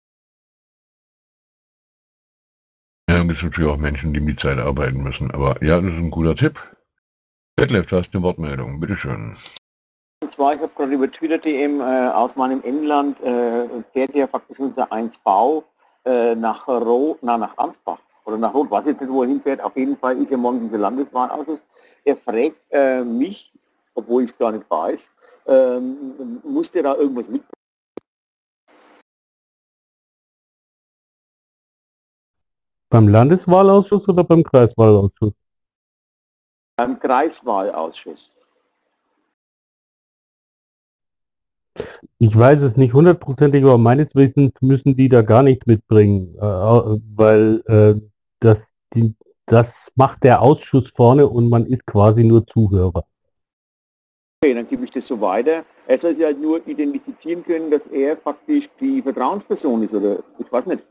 Ja, dann gibt es natürlich auch Menschen, die mit Zeit arbeiten müssen. Aber ja, das ist ein guter Tipp. Detlef, du hast eine Wortmeldung. Bitteschön. Und zwar, ich habe gerade über Twitter.de aus meinem Inland fährt ja faktisch unser 1V nach Ansbach oder nach Rot, weiß ich nicht, wo er hinfährt. Auf jeden Fall ist ja morgen dieser Landeswahlausschuss. Er fragt mich, obwohl ich es gar nicht weiß, muss der da irgendwas mit? Beim Landeswahlausschuss oder beim Kreiswahlausschuss? Beim Kreiswahlausschuss. Ich weiß es nicht hundertprozentig, aber meines Wissens müssen die da gar nichts mitbringen, weil das macht der Ausschuss vorne und man ist quasi nur Zuhörer. Okay, dann gebe ich das so weiter. Er soll sich halt nur identifizieren können, dass er faktisch die Vertrauensperson ist, oder ich weiß nicht.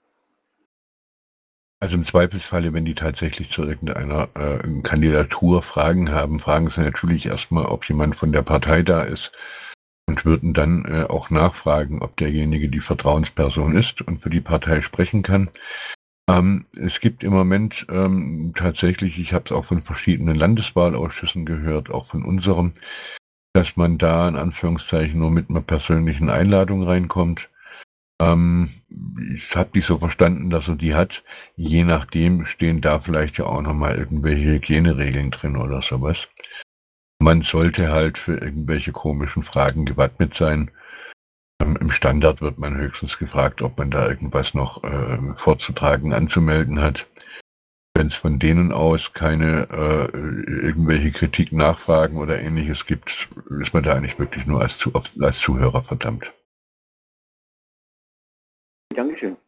Also im Zweifelsfalle, wenn die tatsächlich zu irgendeiner Kandidatur Fragen haben, fragen sie natürlich erstmal, ob jemand von der Partei da ist und würden dann auch nachfragen, ob derjenige die Vertrauensperson ist und für die Partei sprechen kann. Es gibt im Moment tatsächlich, ich habe es auch von verschiedenen Landeswahlausschüssen gehört, auch von unserem, dass man da in Anführungszeichen nur mit einer persönlichen Einladung reinkommt. Ich habe die so verstanden, dass er die hat. Je nachdem stehen da vielleicht ja auch nochmal irgendwelche Hygieneregeln drin oder sowas. Man sollte halt für irgendwelche komischen Fragen gewappnet sein. Im Standard wird man höchstens gefragt, ob man da irgendwas noch vorzutragen, anzumelden hat. Wenn es von denen aus keine irgendwelche Kritik, Nachfragen oder ähnliches gibt, ist man da eigentlich wirklich nur als Zuhörer verdammt. Dankeschön.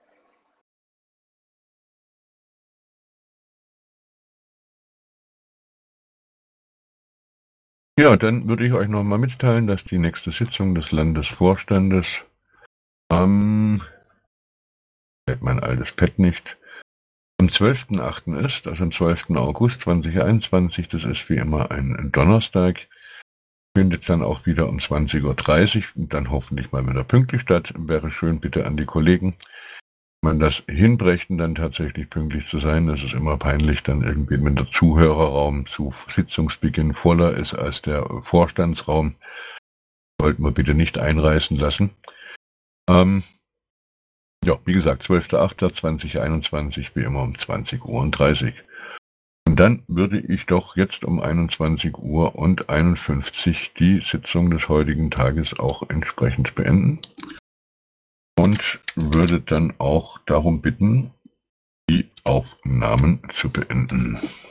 Ja, dann würde ich euch noch mal mitteilen, dass die nächste Sitzung des Landesvorstandes am, mein altes Pad nicht, am 12.8. ist, also am 12. August 2021, das ist wie immer ein Donnerstag, findet dann auch wieder um 20.30 Uhr und dann hoffentlich mal wieder pünktlich statt. Wäre schön, bitte an die Kollegen, wenn man das hinbrächten, dann tatsächlich pünktlich zu sein. Das ist immer peinlich, dann irgendwie, wenn der Zuhörerraum zu Sitzungsbeginn voller ist als der Vorstandsraum. Sollten wir bitte nicht einreißen lassen. Ja, wie gesagt, 12.08.2021, wie immer um 20.30 Uhr. Und dann würde ich doch jetzt um 21.51 Uhr die Sitzung des heutigen Tages auch entsprechend beenden. Und würde dann auch darum bitten, die Aufnahmen zu beenden.